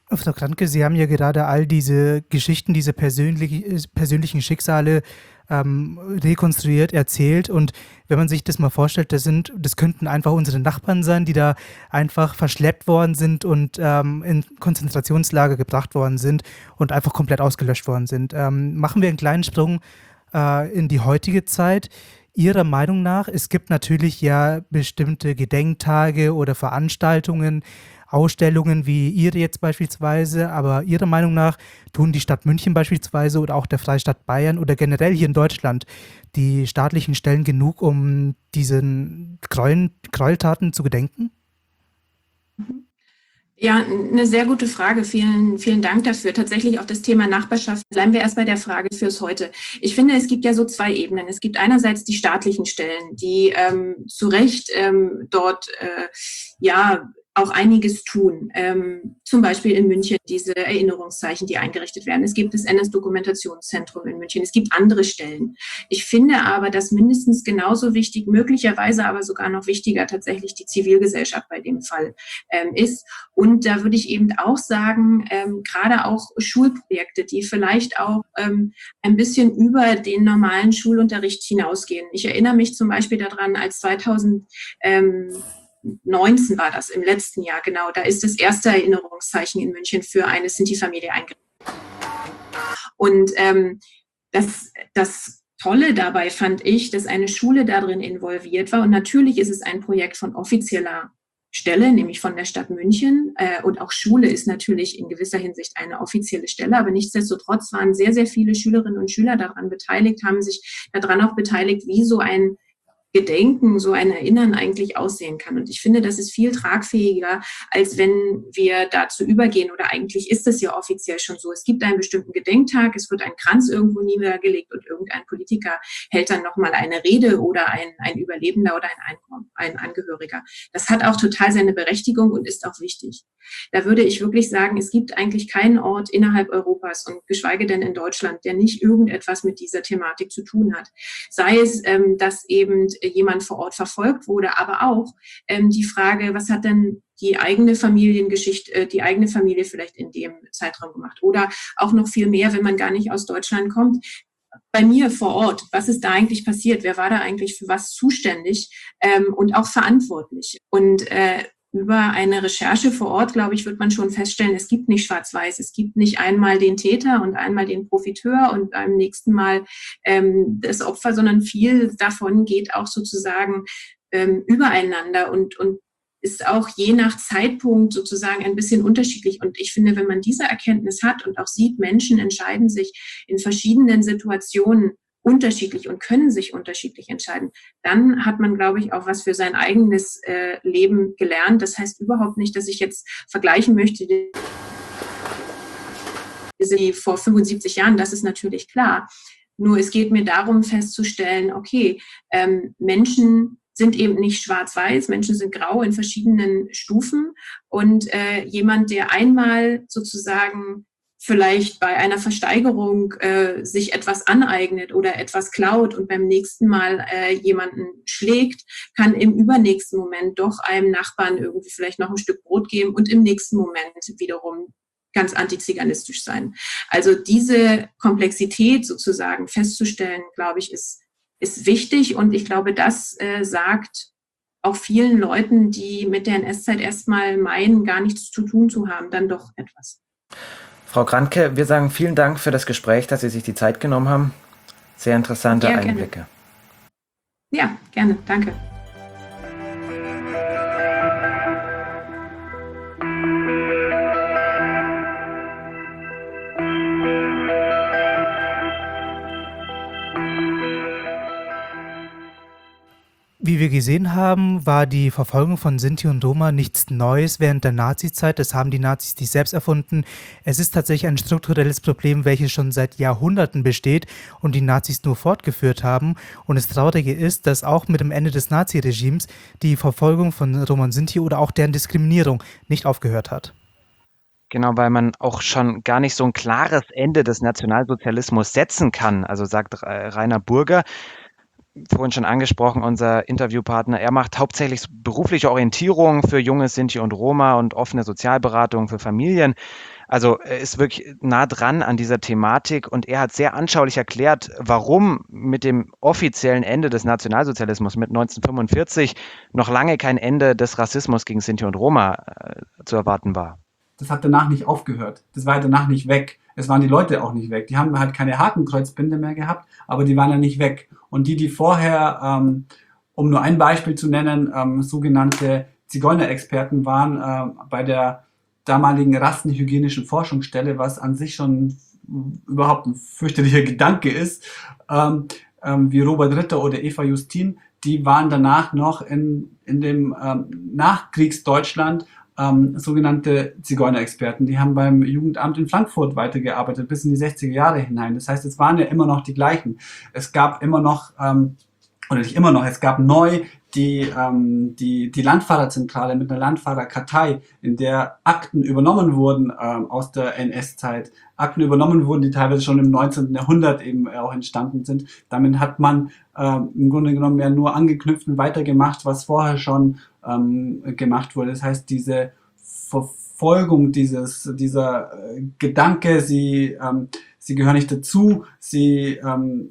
Frau Krantke, Sie haben ja gerade all diese Geschichten, diese persönlich, persönlichen Schicksale ähm, rekonstruiert, erzählt. Und wenn man sich das mal vorstellt, das sind, das könnten einfach unsere Nachbarn sein, die da einfach verschleppt worden sind und ähm, in Konzentrationslager gebracht worden sind und einfach komplett ausgelöscht worden sind. Ähm, machen wir einen kleinen Sprung äh, in die heutige Zeit. Ihrer Meinung nach, es gibt natürlich ja bestimmte Gedenktage oder Veranstaltungen, Ausstellungen wie Ihre jetzt beispielsweise, aber Ihrer Meinung nach tun die Stadt München beispielsweise oder auch der Freistaat Bayern oder generell hier in Deutschland die staatlichen Stellen genug, um diesen Gräuel, Gräueltaten zu gedenken? Ja, eine sehr gute Frage. Vielen, vielen Dank dafür. Tatsächlich auch das Thema Nachbarschaft. Bleiben wir erst bei der Frage fürs Heute. Ich finde, es gibt ja so zwei Ebenen. Es gibt einerseits die staatlichen Stellen, die ähm, zu Recht ähm, dort äh, ja auch einiges tun. Ähm, zum Beispiel in München diese Erinnerungszeichen, die eingerichtet werden. Es gibt das N S-Dokumentationszentrum in München. Es gibt andere Stellen. Ich finde aber, dass mindestens genauso wichtig, möglicherweise aber sogar noch wichtiger tatsächlich die Zivilgesellschaft bei dem Fall ähm, ist. Und da würde ich eben auch sagen, ähm, gerade auch Schulprojekte, die vielleicht auch ähm, ein bisschen über den normalen Schulunterricht hinausgehen. Ich erinnere mich zum Beispiel daran, als zweitausend ähm, neunzehn war das, im letzten Jahr, genau, da ist das erste Erinnerungszeichen in München für eine Sinti-Familie eingerichtet. Und ähm, das, das Tolle dabei fand ich, dass eine Schule darin involviert war. Und natürlich ist es ein Projekt von offizieller Stelle, nämlich von der Stadt München. Äh, und auch Schule ist natürlich in gewisser Hinsicht eine offizielle Stelle. Aber nichtsdestotrotz waren sehr, sehr viele Schülerinnen und Schüler daran beteiligt, haben sich daran auch beteiligt, wie so ein Gedenken, so ein Erinnern eigentlich aussehen kann. Und ich finde, das ist viel tragfähiger, als wenn wir dazu übergehen, oder eigentlich ist es ja offiziell schon so. Es gibt einen bestimmten Gedenktag, es wird ein Kranz irgendwo niedergelegt und irgendein Politiker hält dann nochmal eine Rede oder ein, ein Überlebender oder ein, ein Angehöriger. Das hat auch total seine Berechtigung und ist auch wichtig. Da würde ich wirklich sagen, es gibt eigentlich keinen Ort innerhalb Europas und geschweige denn in Deutschland, der nicht irgendetwas mit dieser Thematik zu tun hat. Sei es, ähm, dass eben jemand vor Ort verfolgt wurde, aber auch ähm, die Frage, was hat denn die eigene Familiengeschichte, äh, die eigene Familie vielleicht in dem Zeitraum gemacht? Oder auch noch viel mehr, wenn man gar nicht aus Deutschland kommt. Bei mir vor Ort, was ist da eigentlich passiert? Wer war da eigentlich für was zuständig ähm, und auch verantwortlich? Und äh, über eine Recherche vor Ort, glaube ich, wird man schon feststellen, es gibt nicht schwarz-weiß. Es gibt nicht einmal den Täter und einmal den Profiteur und beim nächsten Mal ähm, das Opfer, sondern viel davon geht auch sozusagen ähm, übereinander und, und ist auch je nach Zeitpunkt sozusagen ein bisschen unterschiedlich. Und ich finde, wenn man diese Erkenntnis hat und auch sieht, Menschen entscheiden sich in verschiedenen Situationen unterschiedlich und können sich unterschiedlich entscheiden, dann hat man, glaube ich, auch was für sein eigenes äh, Leben gelernt. Das heißt überhaupt nicht, dass ich jetzt vergleichen möchte, die vor fünfundsiebzig Jahren, das ist natürlich klar. Nur es geht mir darum festzustellen, okay, ähm, Menschen sind eben nicht schwarz-weiß, Menschen sind grau in verschiedenen Stufen und äh, jemand, der einmal sozusagen vielleicht bei einer Versteigerung äh, sich etwas aneignet oder etwas klaut und beim nächsten Mal äh, jemanden schlägt, kann im übernächsten Moment doch einem Nachbarn irgendwie vielleicht noch ein Stück Brot geben und im nächsten Moment wiederum ganz antiziganistisch sein. Also diese Komplexität sozusagen festzustellen, glaube ich, ist, ist wichtig und ich glaube, das äh, sagt auch vielen Leuten, die mit der N S-Zeit erstmal meinen, gar nichts zu tun zu haben, dann doch etwas. Frau Krantke, wir sagen vielen Dank für das Gespräch, dass Sie sich die Zeit genommen haben. Sehr interessante ja, Einblicke. Gerne. Ja, gerne. Danke. Wie wir gesehen haben, war die Verfolgung von Sinti und Roma nichts Neues während der Nazizeit. Das haben die Nazis nicht selbst erfunden. Es ist tatsächlich ein strukturelles Problem, welches schon seit Jahrhunderten besteht und die Nazis nur fortgeführt haben. Und das Traurige ist, dass auch mit dem Ende des Naziregimes die Verfolgung von Roma und Sinti oder auch deren Diskriminierung nicht aufgehört hat. Genau, weil man auch schon gar nicht so ein klares Ende des Nationalsozialismus setzen kann. Also sagt Rainer Burger, vorhin schon angesprochen, unser Interviewpartner, er macht hauptsächlich berufliche Orientierung für junge Sinti und Roma und offene Sozialberatung für Familien. Also er ist wirklich nah dran an dieser Thematik und er hat sehr anschaulich erklärt, warum mit dem offiziellen Ende des Nationalsozialismus mit neunzehnhundertfünfundvierzig noch lange kein Ende des Rassismus gegen Sinti und Roma äh, zu erwarten war. Das hat danach nicht aufgehört. Das war danach nicht weg. Es waren die Leute auch nicht weg. Die haben halt keine Hakenkreuzbinde mehr gehabt, aber die waren ja nicht weg. Und die, die vorher, ähm, um nur ein Beispiel zu nennen, ähm, sogenannte Zigeunerexperten waren äh, bei der damaligen rassenhygienischen Forschungsstelle, was an sich schon überhaupt ein fürchterlicher Gedanke ist, ähm, ähm, wie Robert Ritter oder Eva Justin, die waren danach noch in, in dem ähm, Nachkriegsdeutschland ähm, sogenannte Zigeunerexperten. Die haben beim Jugendamt in Frankfurt weitergearbeitet, bis in die sechziger Jahre hinein. Das heißt, es waren ja immer noch die gleichen. Es gab immer noch, ähm, oder nicht immer noch, es gab neu die, ähm, die, die Landfahrerzentrale mit einer Landfahrerkartei, in der Akten übernommen wurden ähm, aus der N S-Zeit. Akten übernommen wurden, die teilweise schon im neunzehnten Jahrhundert eben auch entstanden sind. Damit hat man ähm, im Grunde genommen ja nur angeknüpft und weitergemacht, was vorher schon ähm, gemacht wurde. Das heißt, diese Verfolgung, dieses, dieser äh, Gedanke, sie, ähm, sie gehören nicht dazu, sie ähm,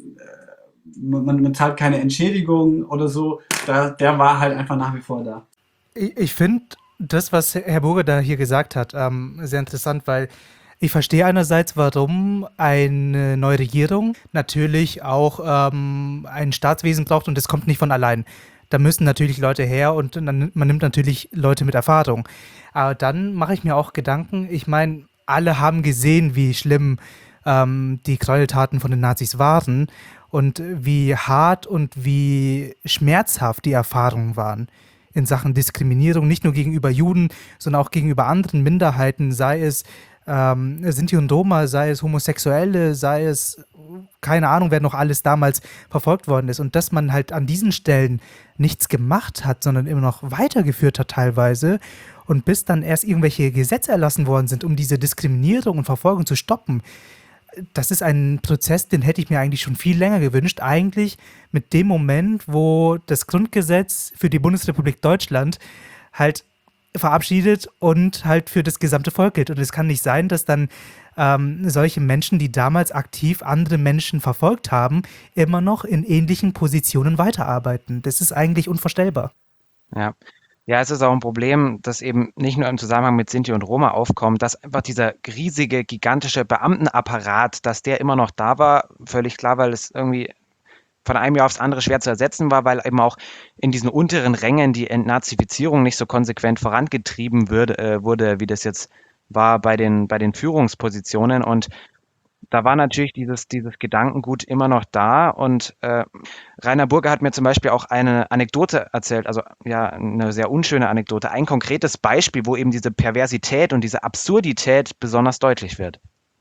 Man, man zahlt keine Entschädigung oder so, da, der war halt einfach nach wie vor da. Ich, ich finde das, was Herr Burger da hier gesagt hat, ähm, sehr interessant, weil ich verstehe einerseits, warum eine neue Regierung natürlich auch ähm, ein Staatswesen braucht und das kommt nicht von allein. Da müssen natürlich Leute her und dann, man nimmt natürlich Leute mit Erfahrung. Aber dann mache ich mir auch Gedanken, ich meine, alle haben gesehen, wie schlimm ähm, die Gräueltaten von den Nazis waren und wie hart und wie schmerzhaft die Erfahrungen waren in Sachen Diskriminierung, nicht nur gegenüber Juden, sondern auch gegenüber anderen Minderheiten, sei es ähm, Sinti und Roma, sei es Homosexuelle, sei es, keine Ahnung, wer noch alles damals verfolgt worden ist. Und dass man halt an diesen Stellen nichts gemacht hat, sondern immer noch weitergeführt hat teilweise und bis dann erst irgendwelche Gesetze erlassen worden sind, um diese Diskriminierung und Verfolgung zu stoppen. Das ist ein Prozess, den hätte ich mir eigentlich schon viel länger gewünscht. Eigentlich mit dem Moment, wo das Grundgesetz für die Bundesrepublik Deutschland halt verabschiedet und halt für das gesamte Volk gilt. Und es kann nicht sein, dass dann ähm, solche Menschen, die damals aktiv andere Menschen verfolgt haben, immer noch in ähnlichen Positionen weiterarbeiten. Das ist eigentlich unvorstellbar. Ja. Ja, es ist auch ein Problem, das eben nicht nur im Zusammenhang mit Sinti und Roma aufkommt, dass einfach dieser riesige, gigantische Beamtenapparat, dass der immer noch da war, völlig klar, weil es irgendwie von einem Jahr aufs andere schwer zu ersetzen war, weil eben auch in diesen unteren Rängen die Entnazifizierung nicht so konsequent vorangetrieben würde, äh, wurde, wie das jetzt war bei den, bei den Führungspositionen. Und da war natürlich dieses, dieses Gedankengut immer noch da und äh, Rainer Burger hat mir zum Beispiel auch eine Anekdote erzählt, also ja, eine sehr unschöne Anekdote, ein konkretes Beispiel, wo eben diese Perversität und diese Absurdität besonders deutlich wird.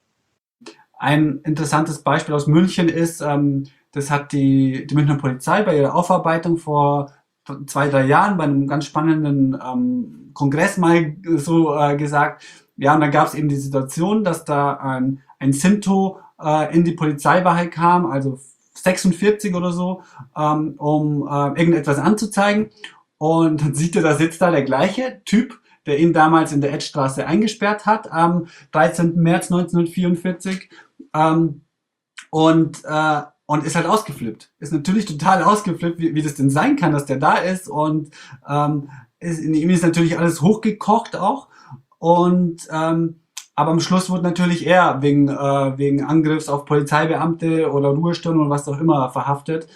Ein interessantes Beispiel aus München ist, ähm, das hat die, die Münchner Polizei bei ihrer Aufarbeitung vor zwei, drei Jahren bei einem ganz spannenden ähm, Kongress mal so äh, gesagt. Ja, und dann gab es eben die Situation, dass da ein ein Sinto äh, in die Polizeiwache kam, also sechsundvierzig oder so, ähm, um äh, irgendetwas anzuzeigen. Und dann sieht er, da sitzt da der gleiche Typ, der ihn damals in der Edstraße eingesperrt hat, am dreizehnten März neunzehnhundertvierundvierzig. Ähm, und, äh, und ist halt ausgeflippt. Ist natürlich total ausgeflippt, wie, wie das denn sein kann, dass der da ist. Und ähm, ist, in ihm ist natürlich alles hochgekocht auch. Und ähm, aber am Schluss wurde natürlich er wegen, äh, wegen Angriffs auf Polizeibeamte oder Ruhestörung oder was auch immer verhaftet.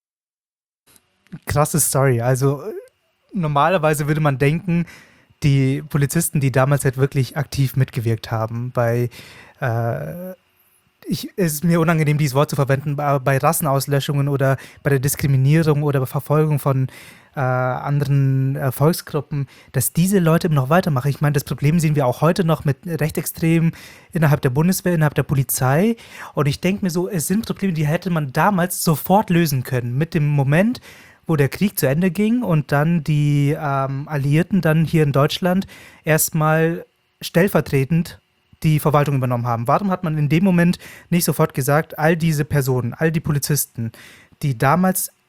Krasse Story. Also normalerweise würde man denken, die Polizisten, die damals halt wirklich aktiv mitgewirkt haben bei, äh, ich, es ist mir unangenehm, dieses Wort zu verwenden, bei, bei Rassenauslöschungen oder bei der Diskriminierung oder Verfolgung von äh, anderen äh, Volksgruppen, dass diese Leute immer noch weitermachen. Ich meine, das Problem sehen wir auch heute noch mit Rechtsextremen innerhalb der Bundeswehr, innerhalb der Polizei. Und ich denke mir so, es sind Probleme, die hätte man damals sofort lösen können. Mit dem Moment, wo der Krieg zu Ende ging und dann die ähm, Alliierten dann hier in Deutschland erstmal stellvertretend die Verwaltung übernommen haben. Warum hat man in dem Moment nicht sofort gesagt, all diese Personen, all die Polizisten, die damals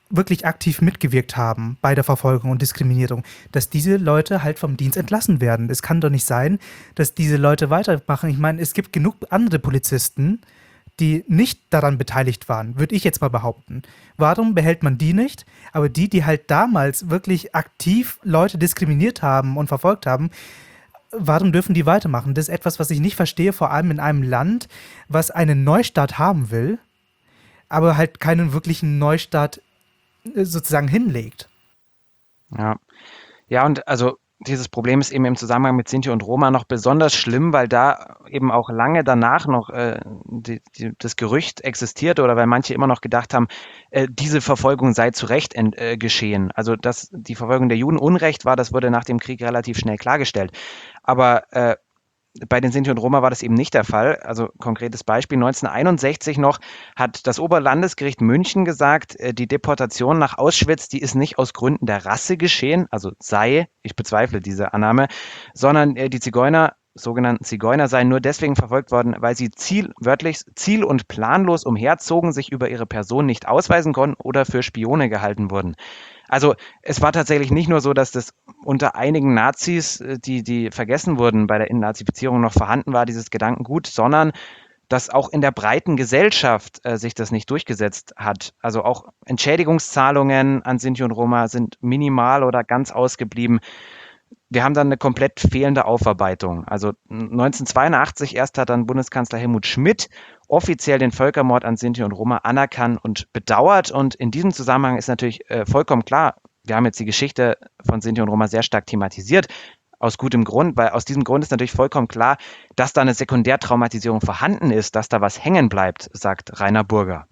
wirklich aktiv mitgewirkt haben bei der Verfolgung und Diskriminierung, dass diese Leute halt vom Dienst entlassen werden. Es kann doch nicht sein, dass diese Leute weitermachen. Ich meine, es gibt genug andere Polizisten, die nicht daran beteiligt waren, würde ich jetzt mal behaupten. Warum behält man die nicht? Aber die, die halt damals wirklich aktiv Leute diskriminiert haben und verfolgt haben, warum dürfen die weitermachen? Das ist etwas, was ich nicht verstehe, vor allem in einem Land, was einen Neustart haben will, aber halt keinen wirklichen Neustart sozusagen hinlegt. Ja. Ja, und also dieses Problem ist eben im Zusammenhang mit Sinti und Roma noch besonders schlimm, weil da eben auch lange danach noch äh, die, die, das Gerücht existierte oder weil manche immer noch gedacht haben, äh, diese Verfolgung sei zu Recht ent, äh, geschehen. Also dass die Verfolgung der Juden Unrecht war, das wurde nach dem Krieg relativ schnell klargestellt. Aber äh, bei den Sinti und Roma war das eben nicht der Fall. Also konkretes Beispiel, neunzehnhunderteinundsechzig noch hat das Oberlandesgericht München gesagt, die Deportation nach Auschwitz, die ist nicht aus Gründen der Rasse geschehen, also sei, ich bezweifle diese Annahme, sondern die Zigeuner, sogenannten Zigeuner, seien nur deswegen verfolgt worden, weil sie ziel, wörtlich ziel- und planlos umherzogen, sich über ihre Person nicht ausweisen konnten oder für Spione gehalten wurden. Also es war tatsächlich nicht nur so, dass das unter einigen Nazis, die, die vergessen wurden bei der Entnazifizierung, noch vorhanden war, dieses Gedankengut, sondern dass auch in der breiten Gesellschaft äh, sich das nicht durchgesetzt hat. Also auch Entschädigungszahlungen an Sinti und Roma sind minimal oder ganz ausgeblieben. Wir haben dann eine komplett fehlende Aufarbeitung. Also neunzehnhundertzweiundachtzig erst hat dann Bundeskanzler Helmut Schmidt offiziell den Völkermord an Sinti und Roma anerkannt und bedauert. Und in diesem Zusammenhang ist natürlich äh, vollkommen klar, wir haben jetzt die Geschichte von Sinti und Roma sehr stark thematisiert, aus gutem Grund, weil aus diesem Grund ist natürlich vollkommen klar, dass da eine Sekundärtraumatisierung vorhanden ist, dass da was hängen bleibt, sagt Rainer Burger.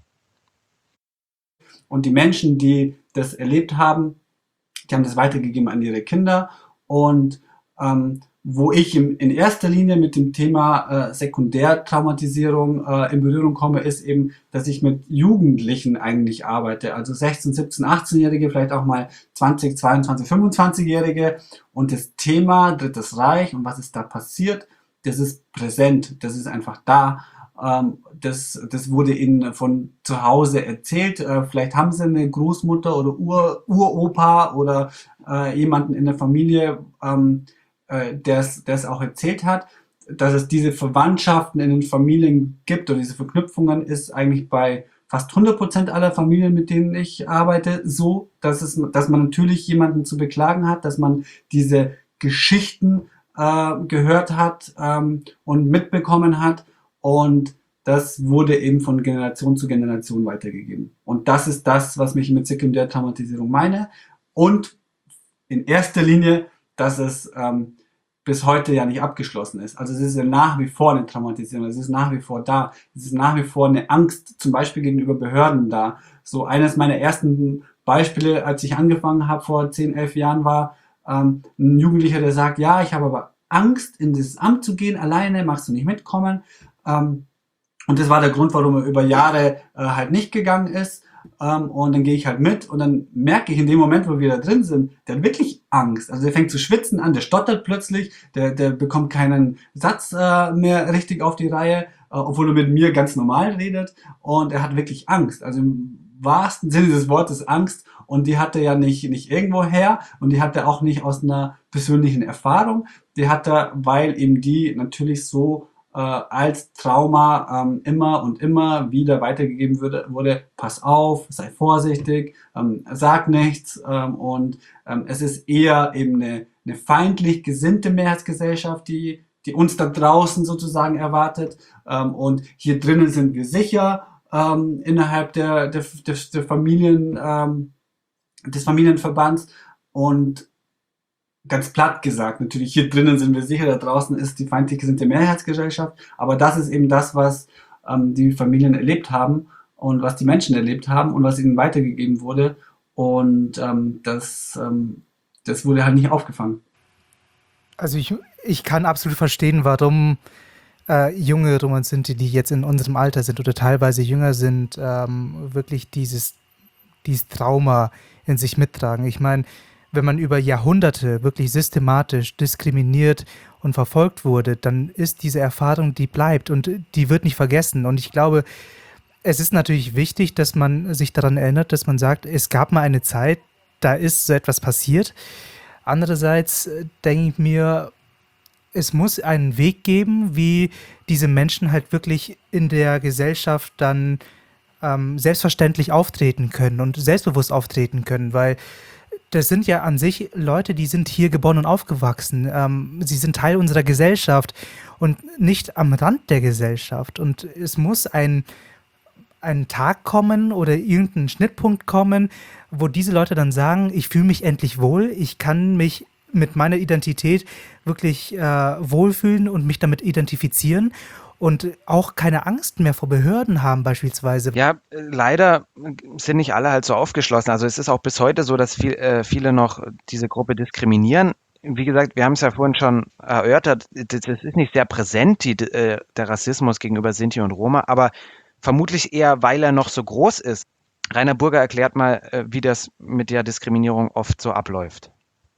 Und die Menschen, die das erlebt haben, die haben das weitergegeben an ihre Kinder. Und ähm, wo ich im, in erster Linie mit dem Thema äh, Sekundärtraumatisierung äh, in Berührung komme, ist eben, dass ich mit Jugendlichen eigentlich arbeite. Also sechzehn-, siebzehn-, achtzehnjährige, vielleicht auch mal zwanzig-, zweiundzwanzig-, fünfundzwanzigjährige. Und das Thema Drittes Reich und was ist da passiert, das ist präsent, das ist einfach da. Ähm, das, das wurde ihnen von zu Hause erzählt. Äh, vielleicht haben sie eine Großmutter oder Ur, Uropa oder äh, jemanden in der Familie, ähm, äh, der es auch erzählt hat. Dass es diese Verwandtschaften in den Familien gibt oder diese Verknüpfungen ist eigentlich bei fast hundert Prozent aller Familien, mit denen ich arbeite, so, dass, es, dass man natürlich jemanden zu beklagen hat, dass man diese Geschichten äh, gehört hat ähm, und mitbekommen hat. Und das wurde eben von Generation zu Generation weitergegeben. Und das ist das, was mich mit Sekundärtraumatisierung meine. Und in erster Linie, dass es ähm, bis heute ja nicht abgeschlossen ist. Also es ist ja nach wie vor eine Traumatisierung, es ist nach wie vor da. Es ist nach wie vor eine Angst, zum Beispiel gegenüber Behörden da. So eines meiner ersten Beispiele, als ich angefangen habe vor zehn, elf Jahren, war ähm, ein Jugendlicher, der sagt, ja, ich habe aber Angst, in dieses Amt zu gehen, alleine, magst du nicht mitkommen? Ähm, und das war der Grund, warum er über Jahre äh, halt nicht gegangen ist. Ähm, und dann gehe ich halt mit und dann merke ich in dem Moment, wo wir da drin sind, der hat wirklich Angst. Also der fängt zu schwitzen an, der stottert plötzlich, der, der bekommt keinen Satz äh, mehr richtig auf die Reihe, äh, obwohl er mit mir ganz normal redet. Und er hat wirklich Angst. Also im wahrsten Sinne des Wortes Angst. Und die hat er ja nicht, nicht irgendwo her und die hat er auch nicht aus einer persönlichen Erfahrung. Die hat er, weil eben die natürlich so äh, als Trauma ähm, immer und immer wieder weitergegeben wurde, wurde, pass auf, sei vorsichtig, ähm, sag nichts. Ähm, und ähm, es ist eher eben eine, eine feindlich gesinnte Mehrheitsgesellschaft, die, die uns da draußen sozusagen erwartet. Ähm, und hier drinnen sind wir sicher ähm, innerhalb der, der, der, der Familien, ähm, des Familienverbands. Und ganz platt gesagt, natürlich hier drinnen sind wir sicher, da draußen ist die feindlich gesinnte Mehrheitsgesellschaft, aber das ist eben das, was ähm, die Familien erlebt haben und was die Menschen erlebt haben und was ihnen weitergegeben wurde und ähm, das, ähm, das wurde halt nicht aufgefangen. Also ich, ich kann absolut verstehen, warum äh, junge Roma und Sinti, die jetzt in unserem Alter sind oder teilweise jünger sind, ähm, wirklich dieses, dieses Trauma in sich mittragen. Ich meine, wenn man über Jahrhunderte wirklich systematisch diskriminiert und verfolgt wurde, dann ist diese Erfahrung, die bleibt und die wird nicht vergessen. Und ich glaube, Es ist natürlich wichtig, dass man sich daran erinnert, dass man sagt, es gab mal eine Zeit, da ist so etwas passiert. Andererseits äh, denke ich mir, es muss einen Weg geben, wie diese Menschen halt wirklich in der Gesellschaft dann ähm, selbstverständlich auftreten können und selbstbewusst auftreten können, weil das sind ja an sich Leute, die sind hier geboren und aufgewachsen. Ähm, sie sind Teil unserer Gesellschaft und nicht am Rand der Gesellschaft. Und es muss ein, ein Tag kommen oder irgendein Schnittpunkt kommen, wo diese Leute dann sagen, ich fühle mich endlich wohl, ich kann mich mit meiner Identität wirklich äh, wohlfühlen und mich damit identifizieren und auch keine Angst mehr vor Behörden haben beispielsweise. Ja, äh, leider sind nicht alle halt so aufgeschlossen. Also es ist auch bis heute so, dass viel, äh, viele noch diese Gruppe diskriminieren. Wie gesagt, wir haben es ja vorhin schon erörtert, das das ist nicht sehr präsent, die, äh, der Rassismus gegenüber Sinti und Roma, aber vermutlich eher, weil er noch so groß ist. Rainer Burger erklärt mal, äh, wie das mit der Diskriminierung oft so abläuft.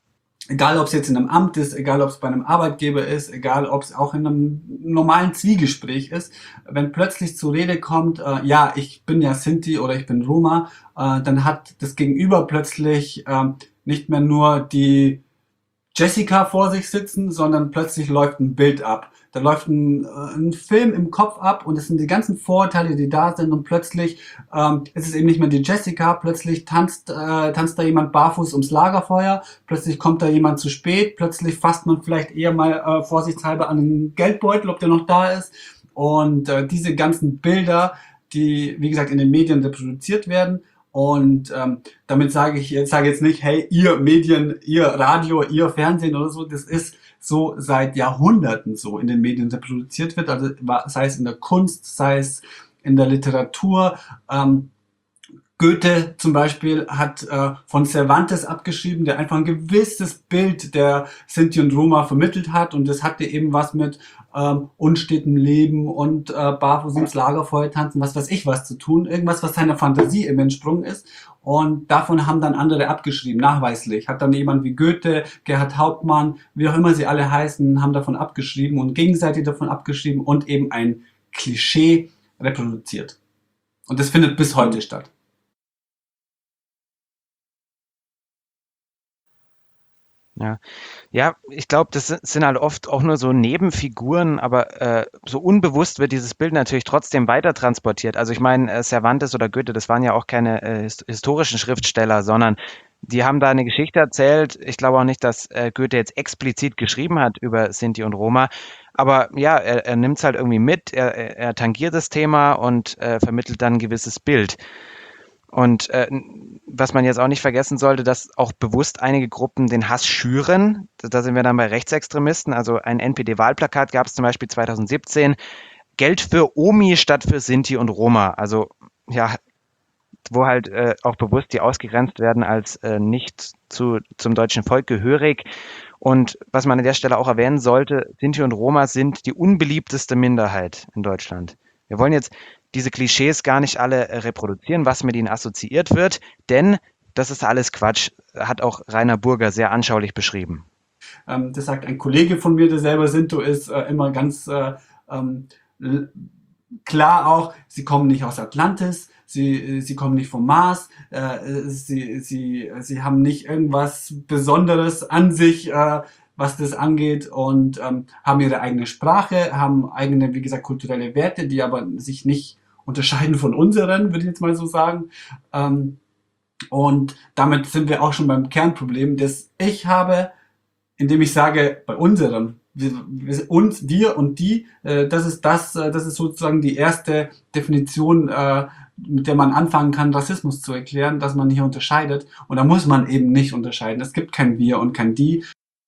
Egal, ob es jetzt in einem Amt ist, egal, ob es bei einem Arbeitgeber ist, egal, ob es auch in einem normalen Zwiegespräch ist, wenn plötzlich zur Rede kommt, äh, ja, ich bin ja Sinti oder ich bin Roma, äh, dann hat das Gegenüber plötzlich ähm, nicht mehr nur die Jessica vor sich sitzen, sondern plötzlich läuft ein Bild ab. Da läuft ein, äh, ein Film im Kopf ab und es sind die ganzen Vorurteile, die da sind und plötzlich ähm, ist es eben nicht mehr die Jessica, plötzlich tanzt, äh, tanzt da jemand barfuß ums Lagerfeuer, plötzlich kommt da jemand zu spät, plötzlich fasst man vielleicht eher mal äh, vorsichtshalber an den Geldbeutel, ob der noch da ist. Und äh, diese ganzen Bilder, die, wie gesagt, in den Medien reproduziert werden. Und ähm, damit sage ich jetzt sage jetzt nicht, hey, ihr Medien, ihr Radio, ihr Fernsehen oder so, das ist so seit Jahrhunderten so in den Medien reproduziert wird, also sei es in der Kunst, sei es in der Literatur. Ähm, Goethe zum Beispiel hat äh, von Cervantes abgeschrieben, der einfach ein gewisses Bild der Sinti und Roma vermittelt hat und das hatte eben was mit ähm, unstetem Leben und äh, barfuß ins Lagerfeuer tanzen, was weiß ich was zu tun, irgendwas, was seiner Fantasie eben entsprungen ist und davon haben dann andere abgeschrieben, nachweislich. Hat dann jemand wie Goethe, Gerhard Hauptmann, wie auch immer sie alle heißen, haben davon abgeschrieben und gegenseitig davon abgeschrieben und eben ein Klischee reproduziert. Und das findet bis heute statt. Ja, ja, ich glaube, das sind sind halt oft auch nur so Nebenfiguren, aber äh, so unbewusst wird dieses Bild natürlich trotzdem weiter transportiert. Also ich meine, äh, Cervantes oder Goethe, das waren ja auch keine äh, his- historischen Schriftsteller, sondern die haben da eine Geschichte erzählt. Ich glaube auch nicht, dass äh, Goethe jetzt explizit geschrieben hat über Sinti und Roma, aber ja, er, er nimmt es halt irgendwie mit, er, er er tangiert das Thema und äh, vermittelt dann ein gewisses Bild. Und äh, was man jetzt auch nicht vergessen sollte, dass auch bewusst einige Gruppen den Hass schüren. Da da sind wir dann bei Rechtsextremisten. Also ein N P D-Wahlplakat gab es zum Beispiel zwanzig siebzehn. Geld für Omi statt für Sinti und Roma. Also ja, wo halt äh, auch bewusst die ausgegrenzt werden als äh, nicht zu, zum deutschen Volk gehörig. Und was man an der Stelle auch erwähnen sollte, Sinti und Roma sind die unbeliebteste Minderheit in Deutschland. Wir wollen jetzt diese Klischees gar nicht alle äh, reproduzieren, was mit ihnen assoziiert wird, denn das ist alles Quatsch, hat auch Rainer Burger sehr anschaulich beschrieben. Ähm, das sagt ein Kollege von mir, der selber Sinto ist, äh, immer ganz äh, ähm, l- klar auch, sie kommen nicht aus Atlantis, sie, sie kommen nicht vom Mars, äh, sie, sie, sie haben nicht irgendwas Besonderes an sich, äh, was das angeht und ähm, haben ihre eigene Sprache, haben eigene, wie gesagt, kulturelle Werte, die aber sich nicht unterscheiden von unseren, würde ich jetzt mal so sagen. Ähm, und damit sind wir auch schon beim Kernproblem, das ich habe, indem ich sage, bei unserem, wir, wir, uns, wir und die, äh, das ist das, äh, das ist sozusagen die erste Definition, äh, mit der man anfangen kann, Rassismus zu erklären, dass man hier unterscheidet. Und da muss man eben nicht unterscheiden. Es gibt kein Wir und kein Die.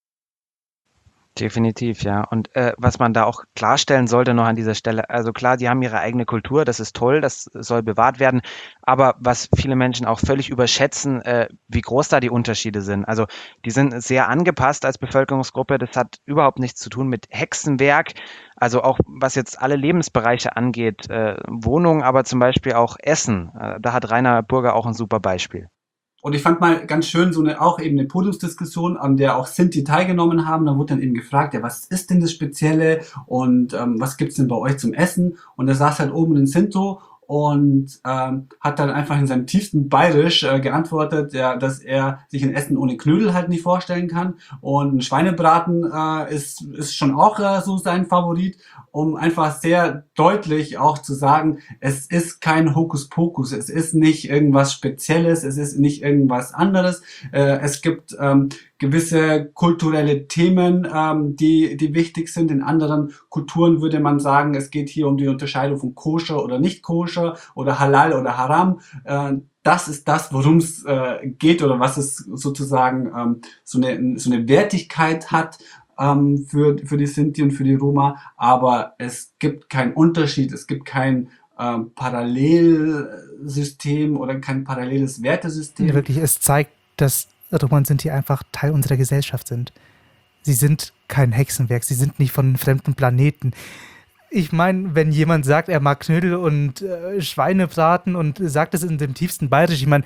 Definitiv, ja. Und äh, was man da auch klarstellen sollte noch an dieser Stelle, also klar, die haben ihre eigene Kultur, das ist toll, das soll bewahrt werden, aber was viele Menschen auch völlig überschätzen, äh, wie groß da die Unterschiede sind. Also die sind sehr angepasst als Bevölkerungsgruppe, das hat überhaupt nichts zu tun mit Hexenwerk, also auch was jetzt alle Lebensbereiche angeht, äh, Wohnung, aber zum Beispiel auch Essen, äh, da hat Rainer Burger auch ein super Beispiel. Und ich fand mal ganz schön so eine, auch eben eine Podiumsdiskussion, an der auch Sinti teilgenommen haben. Da wurde dann eben gefragt, ja, was ist denn das Spezielle und ähm, was gibt's denn bei euch zum Essen? Und da saß halt oben ein Sinto und ähm, hat dann einfach in seinem tiefsten Bayerisch äh, geantwortet, ja, dass er sich ein Essen ohne Knödel halt nicht vorstellen kann. Und ein Schweinebraten äh, ist, ist schon auch äh, so sein Favorit, um einfach sehr deutlich auch zu sagen, es ist kein Hokuspokus, es ist nicht irgendwas Spezielles, es ist nicht irgendwas anderes. Äh, es gibt ähm, gewisse kulturelle Themen, ähm, die, die wichtig sind. In anderen Kulturen würde man sagen, es geht hier um die Unterscheidung von Koscher oder nicht Koscher oder Halal oder Haram. Äh, das ist das, worum es äh, geht oder was es sozusagen ähm, so, eine, so eine Wertigkeit hat ähm, für, für die Sinti und für die Roma. Aber es gibt keinen Unterschied, es gibt kein ähm, Parallelsystem oder kein paralleles Wertesystem. Ja, wirklich, es zeigt, dass Roma und Sinti einfach Teil unserer Gesellschaft sind. Sie sind kein Hexenwerk, sie sind nicht von einem fremden Planeten. Ich meine, wenn jemand sagt, er mag Knödel und äh, Schweinebraten und sagt es in dem tiefsten Bayerisch, ich meine,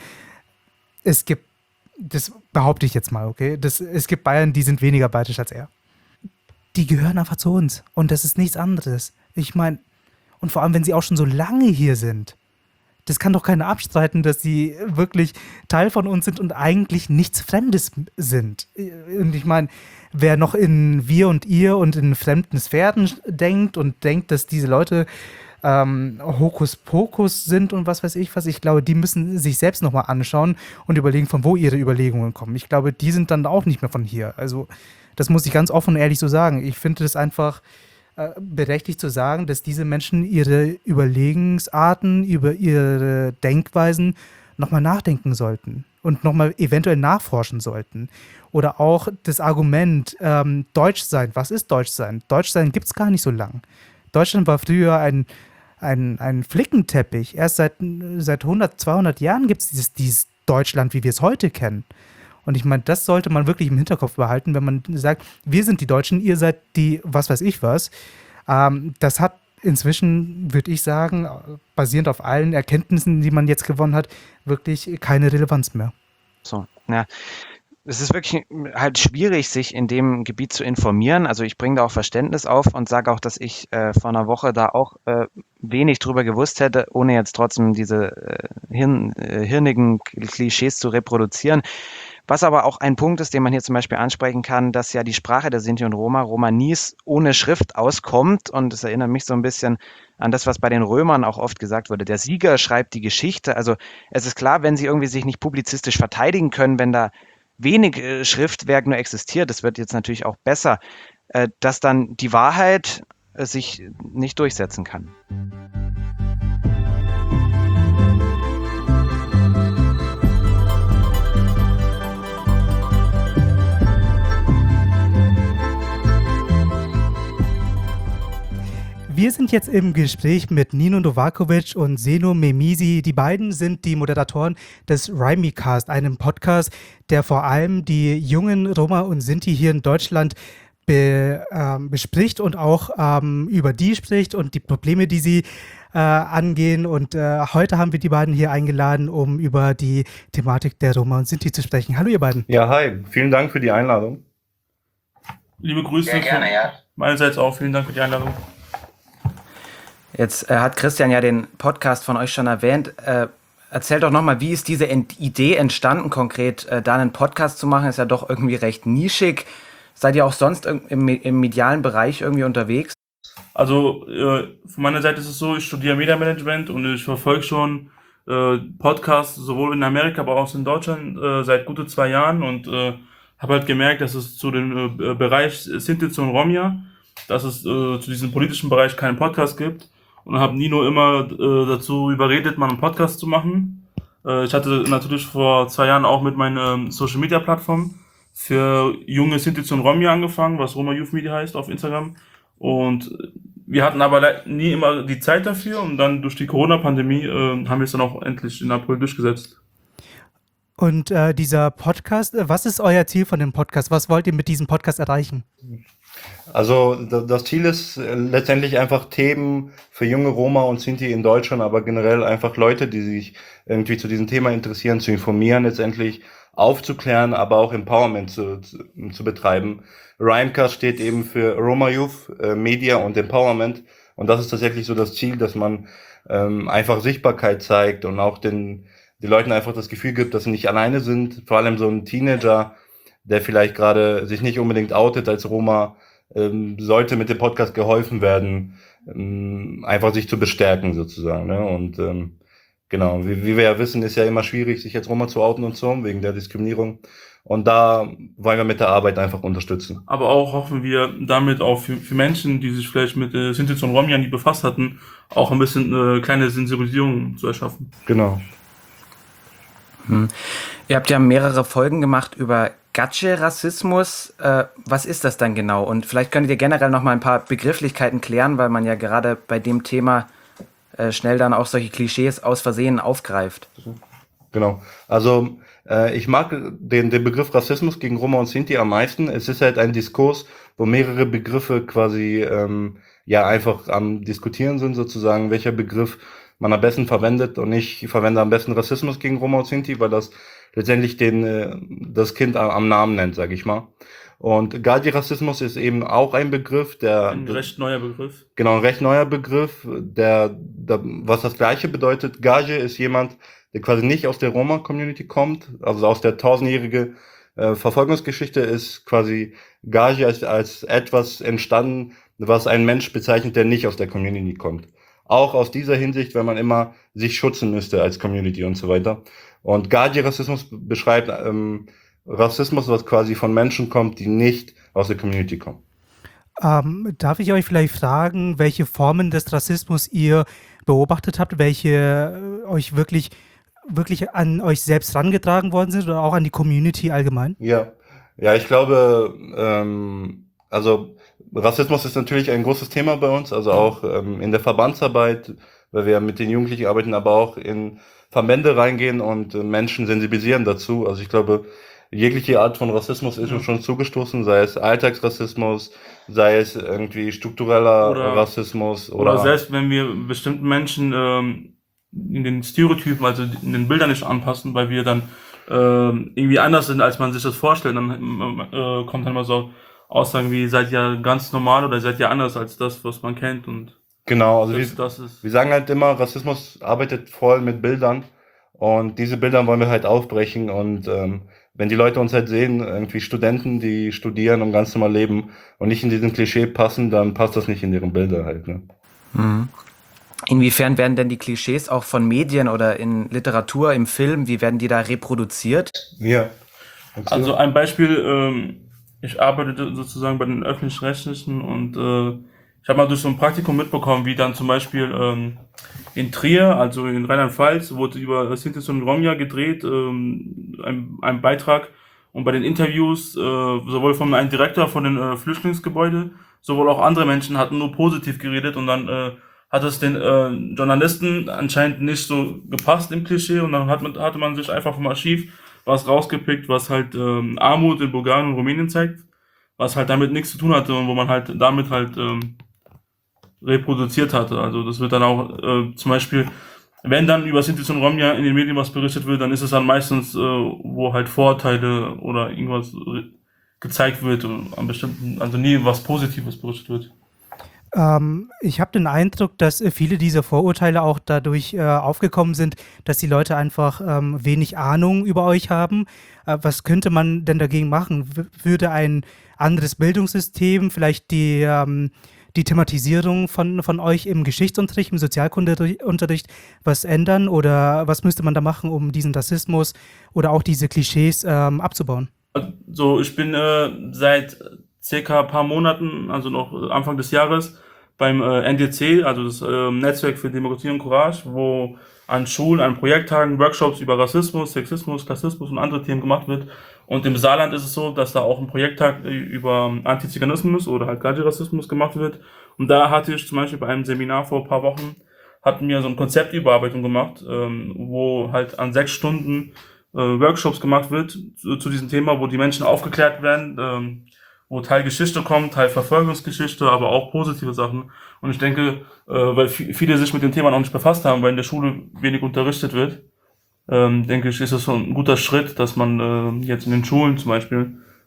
es gibt, das behaupte ich jetzt mal, okay, das, es gibt Bayern, die sind weniger bayerisch als er. Die gehören einfach zu uns und das ist nichts anderes. Ich meine, und vor allem, wenn sie auch schon so lange hier sind, das kann doch keiner abstreiten, dass sie wirklich Teil von uns sind und eigentlich nichts Fremdes sind. Und ich meine, wer noch in wir und ihr und in fremden Sphären denkt und denkt, dass diese Leute ähm, Hokuspokus sind und was weiß ich was, ich glaube, die müssen sich selbst nochmal anschauen und überlegen, von wo ihre Überlegungen kommen. Ich glaube, die sind dann auch nicht mehr von hier. Also das muss ich ganz offen und ehrlich so sagen. Ich finde das einfach berechtigt zu sagen, dass diese Menschen ihre Überlegensarten, über ihre Denkweisen nochmal nachdenken sollten und nochmal eventuell nachforschen sollten. Oder auch das Argument, ähm, Deutschsein, was ist Deutschsein? Deutschsein gibt es gar nicht so lang. Deutschland war früher ein, ein, ein Flickenteppich. Erst seit, seit hundert, zweihundert Jahren gibt es dieses, dieses Deutschland, wie wir es heute kennen. Und ich meine, das sollte man wirklich im Hinterkopf behalten, wenn man sagt, wir sind die Deutschen, ihr seid die, was weiß ich was. Ähm, das hat inzwischen, würde ich sagen, basierend auf allen Erkenntnissen, die man jetzt gewonnen hat, wirklich keine Relevanz mehr. So, ja. Es ist wirklich halt schwierig, sich in dem Gebiet zu informieren. Also ich bringe da auch Verständnis auf und sage auch, dass ich äh, vor einer Woche da auch äh, wenig drüber gewusst hätte, ohne jetzt trotzdem diese äh, hirn, äh, hirnigen Klischees zu reproduzieren. Was aber auch ein Punkt ist, den man hier zum Beispiel ansprechen kann, dass ja die Sprache der Sinti und Roma, Romanis, ohne Schrift auskommt. Und es erinnert mich so ein bisschen an das, was bei den Römern auch oft gesagt wurde. Der Sieger schreibt die Geschichte. Also es ist klar, wenn sie irgendwie sich nicht publizistisch verteidigen können, wenn da wenig äh, Schriftwerk nur existiert, das wird jetzt natürlich auch besser, äh, dass dann die Wahrheit äh, sich nicht durchsetzen kann. Wir sind jetzt im Gespräch mit Nino Novakovic und Zeno Memisi. Die beiden sind die Moderatoren des Rhymecast, einem Podcast, der vor allem die jungen Roma und Sinti hier in Deutschland be, ähm, bespricht und auch ähm, über die spricht und die Probleme, die sie äh, angehen. Und äh, heute haben wir die beiden hier eingeladen, um über die Thematik der Roma und Sinti zu sprechen. Hallo ihr beiden. Ja, hi. Vielen Dank für die Einladung. Liebe Grüße Sehr gerne, von ja. meinerseits auch. Vielen Dank für die Einladung. Jetzt äh, hat Christian ja den Podcast von euch schon erwähnt. Äh, erzählt doch nochmal, wie ist diese Ent- Idee entstanden, konkret äh, da einen Podcast zu machen? Ist ja doch irgendwie recht nischig. Seid ihr auch sonst im, im medialen Bereich irgendwie unterwegs? Also äh, von meiner Seite ist es so, ich studiere Medienmanagement und ich verfolge schon äh, Podcasts sowohl in Amerika, aber auch in Deutschland äh, seit gute zwei Jahren und äh, habe halt gemerkt, dass es zu dem äh, Bereich Sinti und Romja, dass es äh, zu diesem politischen Bereich keinen Podcast gibt. Und habe Nino immer äh, dazu überredet, mal einen Podcast zu machen. Äh, ich hatte natürlich vor zwei Jahren auch mit meiner ähm, Social-Media-Plattform für junge Sinti und Romja angefangen, was Roma Youth Media heißt auf Instagram. Und wir hatten aber nie immer die Zeit dafür. Und dann durch die Corona-Pandemie äh, haben wir es dann auch endlich in April durchgesetzt. Und äh, dieser Podcast, was ist euer Ziel von dem Podcast? Was wollt ihr mit diesem Podcast erreichen? Also das Ziel ist letztendlich einfach Themen für junge Roma und Sinti in Deutschland, aber generell einfach Leute, die sich irgendwie zu diesem Thema interessieren, zu informieren, letztendlich aufzuklären, aber auch Empowerment zu, zu, zu betreiben. Rhymecast steht eben für Roma Youth äh, Media und Empowerment, Und das ist tatsächlich so das Ziel, dass man ähm, einfach Sichtbarkeit zeigt und auch den, den Leuten einfach das Gefühl gibt, dass sie nicht alleine sind. Vor allem so ein Teenager, der vielleicht gerade sich nicht unbedingt outet als Roma, ähm, sollte mit dem Podcast geholfen werden, ähm, einfach sich zu bestärken sozusagen. Ne? Und ähm, genau, wie, wie wir ja wissen, ist ja immer schwierig, sich als Roma zu outen und so, wegen der Diskriminierung. Und da wollen wir mit der Arbeit einfach unterstützen. Aber auch hoffen wir damit auch für, für Menschen, die sich vielleicht mit äh, Sinti und Roma nie befasst hatten, auch ein bisschen äh, kleine Sensibilisierung zu erschaffen. Genau. Hm. Ihr habt ja mehrere Folgen gemacht über Gatsche-Rassismus. Äh, was ist das dann genau? Und vielleicht könntet ihr generell noch mal ein paar Begrifflichkeiten klären, weil man ja gerade bei dem Thema äh, schnell dann auch solche Klischees aus Versehen aufgreift. Genau. Also äh, ich mag den, den Begriff Rassismus gegen Roma und Sinti am meisten. Es ist halt ein Diskurs, wo mehrere Begriffe quasi ähm, ja einfach am Diskutieren sind, sozusagen, welcher Begriff man am besten verwendet. Und ich verwende am besten Rassismus gegen Roma und Sinti, weil das letztendlich den äh, das Kind am, am Namen nennt, sage ich mal. Und Gaji-Rassismus ist eben auch ein Begriff, der... Ein recht neuer Begriff. Genau, ein recht neuer Begriff, der, der was das Gleiche bedeutet. Gaji ist jemand, der quasi nicht aus der Roma-Community kommt, also aus der tausendjährige äh, Verfolgungsgeschichte ist quasi Gaji als, als etwas entstanden, was ein Mensch bezeichnet, der nicht aus der Community kommt. Auch aus dieser Hinsicht, wenn man immer sich schützen müsste als Community und so weiter. Und Gaji-Rassismus beschreibt ähm, Rassismus, was quasi von Menschen kommt, die nicht aus der Community kommen. Ähm, darf ich euch vielleicht fragen, welche Formen des Rassismus ihr beobachtet habt, welche äh, euch wirklich, wirklich an euch selbst herangetragen worden sind oder auch an die Community allgemein? Ja, ja, ich glaube, ähm, also Rassismus ist natürlich ein großes Thema bei uns, also auch ähm, in der Verbandsarbeit, weil wir mit den Jugendlichen arbeiten, aber auch in Verbände reingehen und äh, Menschen sensibilisieren dazu. Also ich glaube, jegliche Art von Rassismus ist uns schon zugestoßen, sei es Alltagsrassismus, sei es irgendwie struktureller Oder- Rassismus oder, Oder selbst wenn wir bestimmten Menschen ähm, in den Stereotypen, also in den Bildern nicht anpassen, weil wir dann ähm, irgendwie anders sind, als man sich das vorstellt, dann äh, kommt dann immer so Aussagen wie, seid ihr ganz normal oder seid ihr anders als das, was man kennt, und genau, also das, wir, das ist wir sagen halt immer, Rassismus arbeitet voll mit Bildern und diese Bilder wollen wir halt aufbrechen und ähm, wenn die Leute uns halt sehen, irgendwie Studenten, die studieren und ganz normal leben und nicht in diesen Klischee passen, dann passt das nicht in deren Bilder halt, ne? Mhm. Inwiefern werden denn die Klischees auch von Medien oder in Literatur, im Film, wie werden die da reproduziert? Ja. Also ein Beispiel, ähm, ich arbeite sozusagen bei den Öffentlich-Rechtlichen und äh, ich habe mal durch so ein Praktikum mitbekommen, wie dann zum Beispiel ähm, in Trier, also in Rheinland-Pfalz, wurde über Sinti und Roma gedreht, ähm, ein, ein Beitrag, und bei den Interviews, äh, sowohl von einem Direktor von den äh, Flüchtlingsgebäude, sowohl auch andere Menschen hatten nur positiv geredet, und dann äh, hat es den äh, Journalisten anscheinend nicht so gepasst im Klischee, und dann hat man, hatte man sich einfach vom Archiv was rausgepickt, was halt ähm, Armut in Bulgarien und Rumänien zeigt, was halt damit nichts zu tun hatte und wo man halt damit halt ähm, reproduziert hatte. Also das wird dann auch äh, zum Beispiel, wenn dann über Sinti und Roma in den Medien was berichtet wird, dann ist es dann meistens, äh, wo halt Vorurteile oder irgendwas re- gezeigt wird und an bestimmten, also nie was Positives berichtet wird. Ähm, ich habe den Eindruck, dass äh, viele dieser Vorurteile auch dadurch äh, aufgekommen sind, dass die Leute einfach ähm, wenig Ahnung über euch haben. Äh, was könnte man denn dagegen machen? W- würde ein anderes Bildungssystem, vielleicht die, ähm, die Thematisierung von, von euch im Geschichtsunterricht, im Sozialkundeunterricht was ändern? Oder was müsste man da machen, um diesen Rassismus oder auch diese Klischees ähm, abzubauen? Also ich bin äh, seit circa ein paar Monaten, also noch Anfang des Jahres, beim äh, N D C, also das äh, Netzwerk für Demokratie und Courage, wo an Schulen, an Projekttagen, Workshops über Rassismus, Sexismus, Klassismus und andere Themen gemacht wird. Und im Saarland ist es so, dass da auch ein Projekttag äh, über Antiziganismus oder halt Gaji-Rassismus gemacht wird. Und da hatte ich zum Beispiel bei einem Seminar vor ein paar Wochen, hatten wir so eine Konzeptüberarbeitung gemacht, ähm, wo halt an sechs Stunden äh, Workshops gemacht wird zu, zu diesem Thema, wo die Menschen aufgeklärt werden, ähm, wo Teil Geschichte kommt, Teil Verfolgungsgeschichte, aber auch positive Sachen. Und ich denke, äh, weil f- viele sich mit dem Thema noch nicht befasst haben, weil in der Schule wenig unterrichtet wird, ähm, denke ich, ist es so ein guter Schritt, dass man äh, jetzt in den Schulen zum Beispiel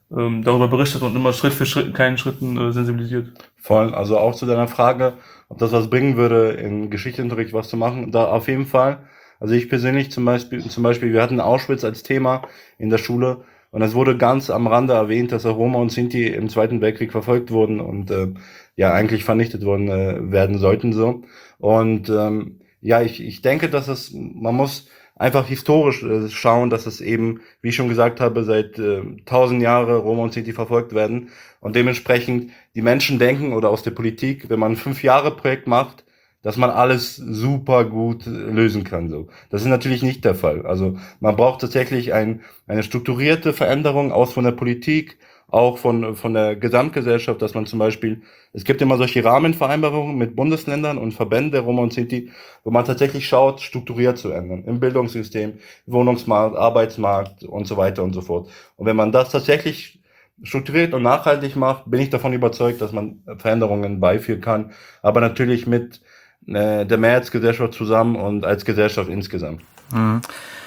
ähm, darüber berichtet und immer Schritt für Schritt, in kleinen Schritten äh, sensibilisiert. Voll, also auch zu deiner Frage, ob das was bringen würde, im Geschichtsunterricht was zu machen, da auf jeden Fall. Also ich persönlich zum Beispiel, zum Beispiel, wir hatten Auschwitz als Thema in der Schule und es wurde ganz am Rande erwähnt, dass auch Roma und Sinti im Zweiten Weltkrieg verfolgt wurden und äh, ja eigentlich vernichtet worden äh, werden sollten so. Und ähm, ja, ich, ich denke, dass es, man muss einfach historisch äh, schauen, dass es eben, wie ich schon gesagt habe, seit äh, tausend Jahre Roma und Sinti verfolgt werden und dementsprechend die Menschen denken oder aus der Politik, wenn man ein fünf Jahre Projekt macht, dass man alles super gut äh, lösen kann. So, das ist natürlich nicht der Fall. Also man braucht tatsächlich ein, eine strukturierte Veränderung aus von der Politik, auch von von der Gesamtgesellschaft, dass man zum Beispiel, es gibt immer solche Rahmenvereinbarungen mit Bundesländern und Verbänden der Roma und Sinti, wo man tatsächlich schaut, strukturiert zu ändern, im Bildungssystem, Wohnungsmarkt, Arbeitsmarkt und so weiter und so fort. Und wenn man das tatsächlich strukturiert und nachhaltig macht, bin ich davon überzeugt, dass man Veränderungen beiführen kann, aber natürlich mit äh, der Mehrheitsgesellschaft zusammen und als Gesellschaft insgesamt. Mhm.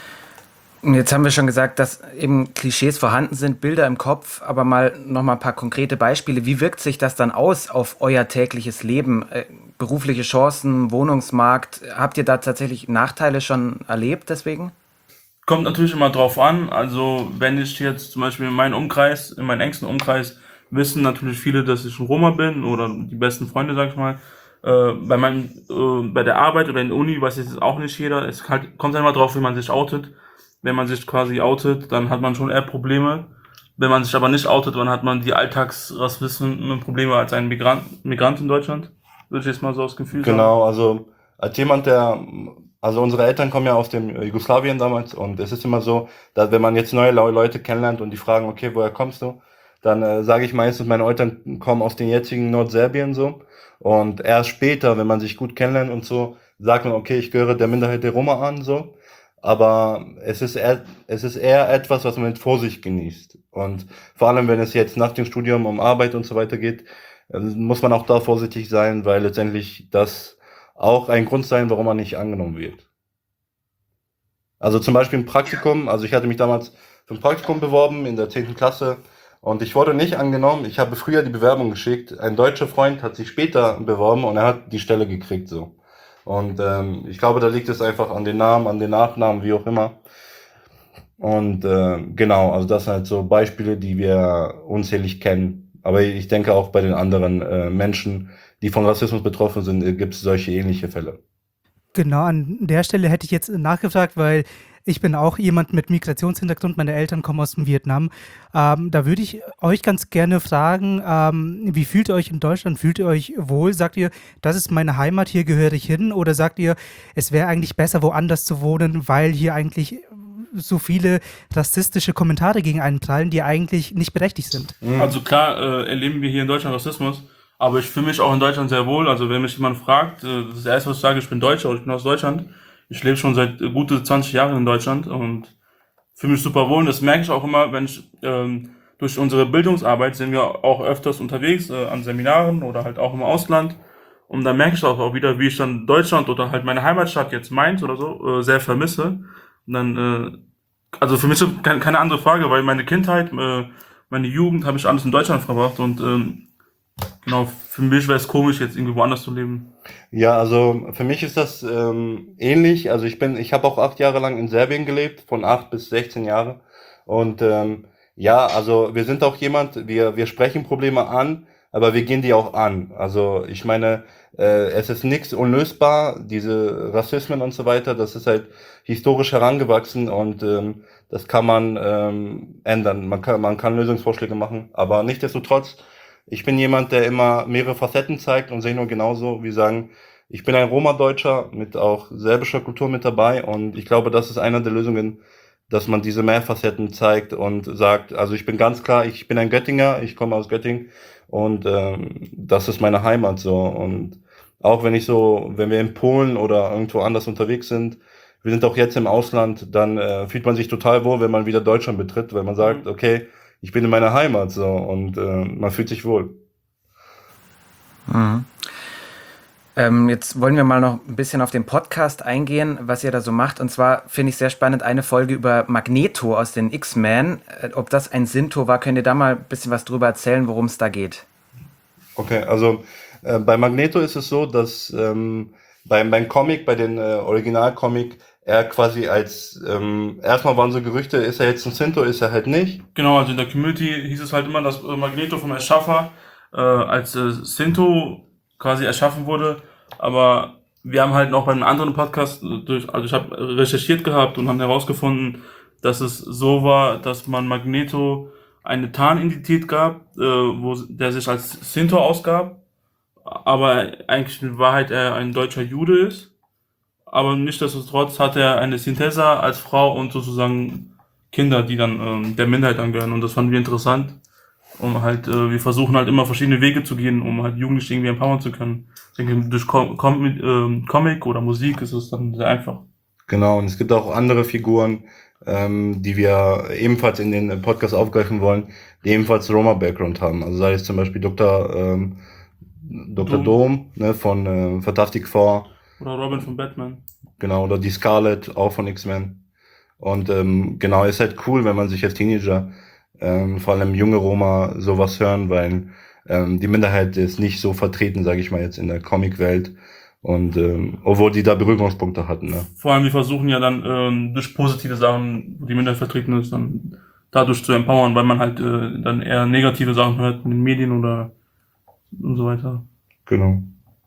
Jetzt haben wir schon gesagt, dass eben Klischees vorhanden sind, Bilder im Kopf, aber mal noch mal ein paar konkrete Beispiele. Wie wirkt sich das dann aus auf euer tägliches Leben? Äh, berufliche Chancen, Wohnungsmarkt, habt ihr da tatsächlich Nachteile schon erlebt deswegen? Kommt natürlich immer drauf an. Also wenn ich jetzt zum Beispiel in meinem Umkreis, in meinem engsten Umkreis, wissen natürlich viele, dass ich ein Roma bin oder die besten Freunde, sag ich mal. Äh, bei meinem, äh, bei der Arbeit oder in der Uni weiß jetzt auch nicht jeder. Es halt, kommt immer drauf, wie man sich outet. Wenn man sich quasi outet, dann hat man schon eher Probleme. Wenn man sich aber nicht outet, dann hat man die alltagsrassistischen Probleme als ein Migrant, Migrant in Deutschland. Würde ich jetzt mal so aus Gefühl sagen. Genau, also als jemand, der, also unsere Eltern kommen ja aus dem Jugoslawien damals und es ist immer so, dass wenn man jetzt neue Leute kennenlernt und die fragen, okay, woher kommst du? Dann äh, sage ich meistens, meine Eltern kommen aus den jetzigen Nordserbien so und erst später, wenn man sich gut kennenlernt und so, sagt man, okay, ich gehöre der Minderheit der Roma an so. Aber es ist eher, es ist eher etwas, was man mit Vorsicht genießt. Und vor allem, wenn es jetzt nach dem Studium um Arbeit und so weiter geht, muss man auch da vorsichtig sein, weil letztendlich das auch ein Grund sein, warum man nicht angenommen wird. Also zum Beispiel ein Praktikum, also ich hatte mich damals für ein Praktikum beworben in der zehnten Klasse und ich wurde nicht angenommen. Ich habe früher die Bewerbung geschickt. Ein deutscher Freund hat sich später beworben und er hat die Stelle gekriegt so. Und ähm, ich glaube, da liegt es einfach an den Namen, an den Nachnamen, wie auch immer. Und äh, genau, also das sind halt so Beispiele, die wir unzählig kennen. Aber ich denke auch bei den anderen äh, Menschen, die von Rassismus betroffen sind, äh, gibt es solche ähnliche Fälle. Genau, an der Stelle hätte ich jetzt nachgefragt, weil ich bin auch jemand mit Migrationshintergrund, meine Eltern kommen aus dem Vietnam. Ähm, da würde ich euch ganz gerne fragen, ähm, wie fühlt ihr euch in Deutschland? Fühlt ihr euch wohl? Sagt ihr, das ist meine Heimat, hier gehöre ich hin? Oder sagt ihr, es wäre eigentlich besser, woanders zu wohnen, weil hier eigentlich so viele rassistische Kommentare gegen einen prallen, die eigentlich nicht berechtigt sind? Also klar äh, erleben wir hier in Deutschland Rassismus, aber ich fühle mich auch in Deutschland sehr wohl. Also wenn mich jemand fragt, äh, das erste, was ich sage, ich bin Deutscher oder ich bin aus Deutschland. Ich lebe schon seit gute zwanzig Jahren in Deutschland und fühle mich super wohl. Und das merke ich auch immer, wenn ich ähm, durch unsere Bildungsarbeit sind wir auch öfters unterwegs äh, an Seminaren oder halt auch im Ausland. Und da merke ich auch, auch wieder, wie ich dann Deutschland oder halt meine Heimatstadt jetzt Mainz oder so äh, sehr vermisse. Und dann, äh, also für mich ist keine, keine andere Frage, weil meine Kindheit, äh, meine Jugend habe ich alles in Deutschland verbracht und ähm, genau, für mich wäre es komisch, jetzt irgendwie woanders zu leben. Ja, also für mich ist das ähm, ähnlich. Also ich bin, ich habe auch acht Jahre lang in Serbien gelebt, von acht bis sechzehn Jahre. Und ähm, ja, also wir sind auch jemand, wir wir sprechen Probleme an, aber wir gehen die auch an. Also ich meine, äh, es ist nichts unlösbar, diese Rassismen und so weiter, das ist halt historisch herangewachsen und ähm, das kann man ähm, ändern. Man kann, man kann Lösungsvorschläge machen, aber nichtsdestotrotz, ich bin jemand, der immer mehrere Facetten zeigt und sehe nur genauso, wie sagen, ich bin ein Roma-Deutscher mit auch serbischer Kultur mit dabei und ich glaube, das ist einer der Lösungen, dass man diese Mehrfacetten zeigt und sagt, also ich bin ganz klar, ich bin ein Göttinger, ich komme aus Göttingen und ähm, das ist meine Heimat so und auch wenn ich so, wenn wir in Polen oder irgendwo anders unterwegs sind, wir sind auch jetzt im Ausland, dann äh, fühlt man sich total wohl, wenn man wieder Deutschland betritt, weil man sagt, okay, ich bin in meiner Heimat so und äh, man fühlt sich wohl. Mhm. Ähm, jetzt wollen wir mal noch ein bisschen auf den Podcast eingehen, was ihr da so macht. Und zwar finde ich sehr spannend eine Folge über Magneto aus den X-Men. Äh, ob das ein Sinto war, könnt ihr da mal ein bisschen was drüber erzählen, worum es da geht? Okay, also äh, bei Magneto ist es so, dass ähm, beim, beim Comic, bei den äh, Originalcomic, er quasi als, ähm, erstmal waren so Gerüchte, ist er jetzt ein Sinto, ist er halt nicht. Genau, also in der Community hieß es halt immer, dass äh, Magneto vom Erschaffer äh, als äh, Sinto quasi erschaffen wurde, aber wir haben halt noch bei einem anderen Podcast äh, durch, also ich habe recherchiert gehabt und haben herausgefunden, dass es so war, dass man Magneto eine Tarnidentität gab, äh, wo der sich als Sinto ausgab, aber eigentlich in Wahrheit er ein deutscher Jude ist. Aber nichtsdestotrotz hat er eine Synthesa als Frau und sozusagen Kinder, die dann ähm, der Minderheit angehören. Und das fanden wir interessant. Um halt, äh, wir versuchen halt immer verschiedene Wege zu gehen, um halt Jugendliche irgendwie empowern zu können. Ich denke, durch Com Com äh, Comic oder Musik ist es dann sehr einfach. Genau, und es gibt auch andere Figuren, ähm, die wir ebenfalls in den Podcast aufgreifen wollen, die ebenfalls Roma-Background haben. Also sei es zum Beispiel Doktor Ähm, Doktor Doom. Doom, ne, von äh, Fantastic Four. Oder Robin von Batman. Genau, oder die Scarlet, auch von X-Men. Und ähm, genau, ist halt cool, wenn man sich als Teenager, ähm, vor allem junge Roma, sowas hören, weil ähm, die Minderheit ist nicht so vertreten, sage ich mal jetzt, in der Comic-Welt. Und ähm, obwohl die da Berührungspunkte hatten. Ne? Vor allem, wir versuchen ja dann ähm, durch positive Sachen, wo die Minderheit vertreten ist, dann dadurch zu empowern, weil man halt äh, dann eher negative Sachen hört in den Medien oder und so weiter. Genau.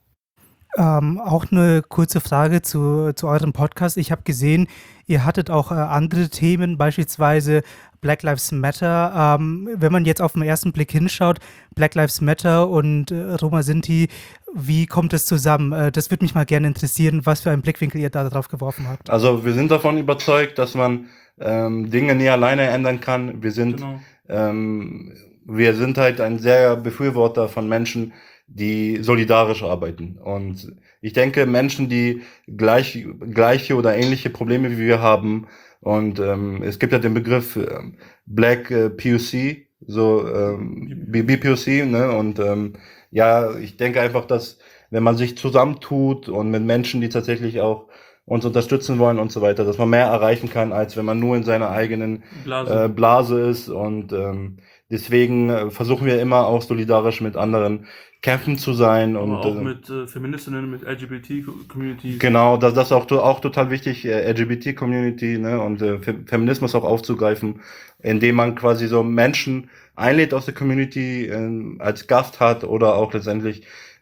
Ähm, auch eine kurze Frage zu, zu eurem Podcast. Ich habe gesehen, ihr hattet auch äh, andere Themen, beispielsweise Black Lives Matter. Ähm, wenn man jetzt auf den ersten Blick hinschaut, Black Lives Matter und äh, Roma Sinti, wie kommt es zusammen? Äh, das würde mich mal gerne interessieren, was für einen Blickwinkel ihr da drauf geworfen habt. Also wir sind davon überzeugt, dass man ähm, Dinge nie alleine ändern kann. Wir sind, Genau. ähm, wir sind halt ein sehr Befürworter von Menschen, die solidarisch arbeiten. Und ich denke, Menschen, die gleich, gleiche oder ähnliche Probleme wie wir haben, und ähm, es gibt ja den Begriff ähm, Black äh, P O C, so ähm, B P O C, ne? Und ähm, ja, ich denke einfach, dass wenn man sich zusammentut und mit Menschen, die tatsächlich auch uns unterstützen wollen und so weiter, dass man mehr erreichen kann, als wenn man nur in seiner eigenen Blase. äh, Blase ist. Und ähm, deswegen äh, versuchen wir immer auch solidarisch mit anderen kämpfen zu sein. Und Aber auch äh, mit äh, Feministinnen, mit L G B T-Community. genau, das, das ist auch, auch total wichtig, äh, L G B T-Community, ne, und äh, Fe- Feminismus auch aufzugreifen, indem man quasi so Menschen einlädt aus der Community äh, als Gast hat oder auch letztendlich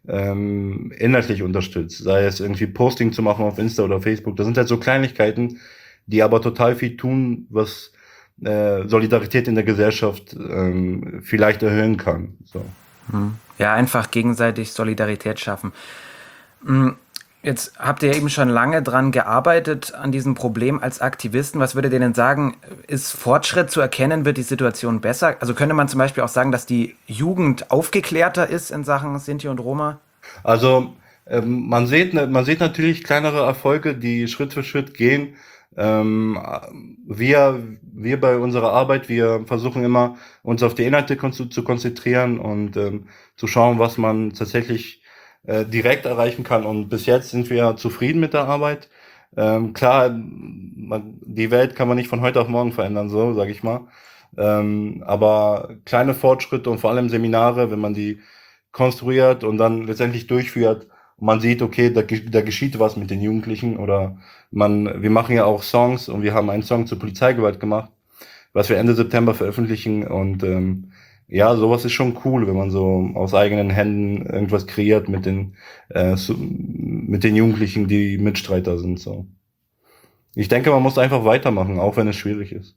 ähm, inhaltlich unterstützt, sei es irgendwie Posting zu machen auf Insta oder Facebook. Das sind halt so Kleinigkeiten, die aber total viel tun, was äh, Solidarität in der Gesellschaft ähm, vielleicht erhöhen kann. So. Hm. Ja, einfach gegenseitig Solidarität schaffen. Hm, Jetzt habt ihr eben schon lange dran gearbeitet an diesem Problem als Aktivisten. Was würdet ihr denn sagen, ist Fortschritt zu erkennen? Wird die Situation besser? Also könnte man zum Beispiel auch sagen, dass die Jugend aufgeklärter ist in Sachen Sinti und Roma? Also ähm, man sieht, ne- man sieht natürlich kleinere Erfolge, die Schritt für Schritt gehen. Ähm, wir, wir bei unserer Arbeit, wir versuchen immer, uns auf die Inhalte kon zu konzentrieren und ähm, zu schauen, was man tatsächlich äh, direkt erreichen kann. Und bis jetzt sind wir zufrieden mit der Arbeit. Ähm, klar, man, die Welt kann man nicht von heute auf morgen verändern, so sage ich mal. Ähm, aber kleine Fortschritte und vor allem Seminare, wenn man die konstruiert und dann letztendlich durchführt, und man sieht, okay, da, ge- da geschieht was mit den Jugendlichen, oder man, wir machen ja auch Songs und wir haben einen Song zur Polizeigewalt gemacht, was wir Ende September veröffentlichen, und ähm, ja, sowas ist schon cool, wenn man so aus eigenen Händen irgendwas kreiert mit den äh, so, mit den Jugendlichen, die Mitstreiter sind, so. Ich denke, man muss einfach weitermachen, auch wenn es schwierig ist.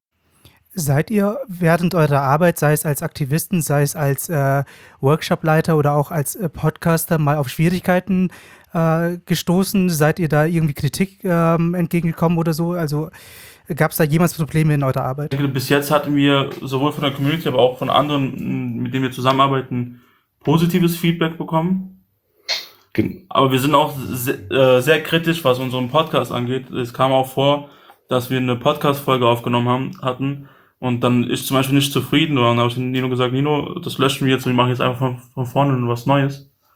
Seid ihr während eurer Arbeit, sei es als Aktivisten, sei es als äh, Workshopleiter oder auch als äh, Podcaster, mal auf Schwierigkeiten äh, gestoßen? Seid ihr da irgendwie Kritik ähm, entgegengekommen oder so? Also gab es da jemals Probleme in eurer Arbeit? Ich denke, bis jetzt hatten wir sowohl von der Community, aber auch von anderen, mit denen wir zusammenarbeiten, positives Feedback bekommen. Gen- Aber wir sind auch sehr, äh, sehr kritisch, was unseren Podcast angeht. Es kam auch vor, dass wir eine Podcast-Folge aufgenommen haben, hatten und dann ist zum Beispiel nicht zufrieden, und dann habe ich Nino gesagt, Nino, das löschen wir jetzt und wir machen jetzt einfach von, von vorne was Neues.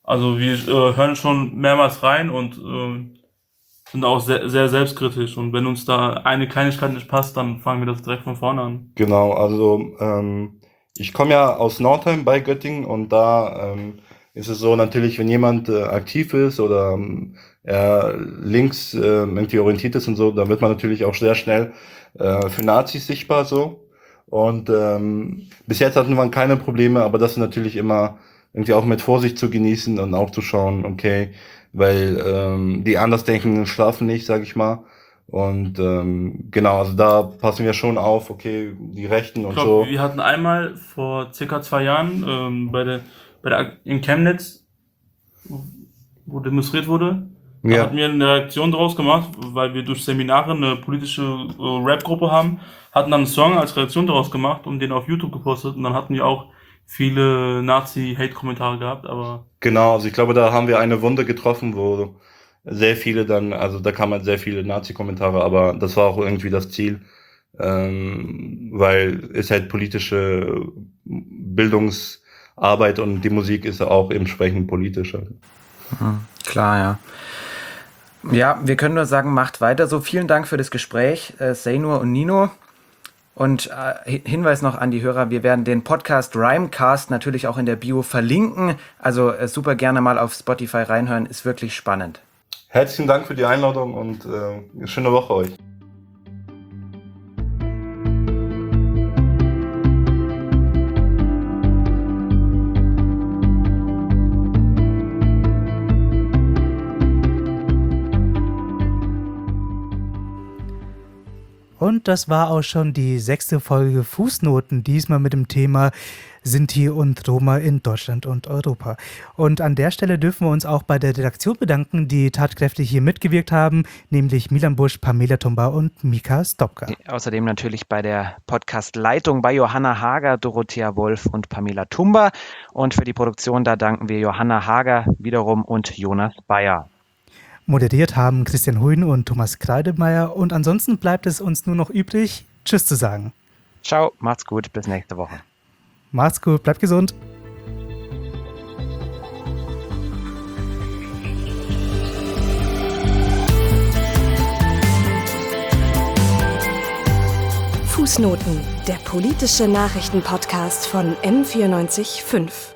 Also wir äh, hören schon mehrmals rein und äh, sind auch sehr, sehr selbstkritisch. Und wenn uns da eine Kleinigkeit nicht passt, dann fangen wir das direkt von vorne an. Genau, also ähm, ich komme ja aus Nordheim bei Göttingen und da ähm, ist es so natürlich, wenn jemand äh, aktiv ist oder ähm, er links äh, irgendwie orientiert ist und so, dann wird man natürlich auch sehr schnell äh, für Nazis sichtbar so. Und ähm, bis jetzt hatten wir keine Probleme, aber das ist natürlich immer irgendwie auch mit Vorsicht zu genießen und auch zu schauen, okay, weil ähm, die Andersdenkenden schlafen nicht, sag ich mal. Und ähm, genau, also da passen wir schon auf, okay, die Rechten und Ich glaub, so. wir hatten einmal vor circa zwei Jahren ähm, bei der, bei der in Chemnitz, wo demonstriert wurde, da Ja. hatten wir eine Reaktion draus gemacht, weil wir durch Seminare eine politische äh, Rap-Gruppe haben, hatten dann einen Song als Reaktion daraus gemacht und den auf YouTube gepostet und dann hatten wir auch viele Nazi-Hate-Kommentare gehabt, aber Genau, also ich glaube, da haben wir eine Wunde getroffen, wo sehr viele dann, also da kamen sehr viele Nazi-Kommentare, aber das war auch irgendwie das Ziel, ähm, weil es halt politische Bildungsarbeit und die Musik ist auch entsprechend politischer. Mhm, klar, ja. Ja, wir können nur sagen, macht weiter so. Vielen Dank für das Gespräch, äh, Zainur und Nino. Und äh, Hinweis noch an die Hörer, wir werden den Podcast Rhymecast natürlich auch in der Bio verlinken. Also äh, super gerne mal auf Spotify reinhören, ist wirklich spannend. Herzlichen Dank für die Einladung und äh, eine schöne Woche euch. Und das war auch schon die sechste Folge Fußnoten, diesmal mit dem Thema Sinti und Roma in Deutschland und Europa. Und an der Stelle dürfen wir uns auch bei der Redaktion bedanken, die tatkräftig hier mitgewirkt haben, nämlich Milan Busch, Pamela Tumba und Mika Stopka. Außerdem natürlich bei der Podcast-Leitung bei Johanna Hager, Dorothea Wolf und Pamela Tumba. Und für die Produktion, da danken wir Johanna Hager wiederum und Jonas Bayer. Moderiert haben Christian Huyn und Thomas Kreidemeier. Und ansonsten bleibt es uns nur noch übrig, Tschüss zu sagen. Ciao, macht's gut, bis nächste Woche. Macht's gut, bleibt gesund. Fußnoten, der politische Nachrichtenpodcast von M vierundneunzig Komma fünf.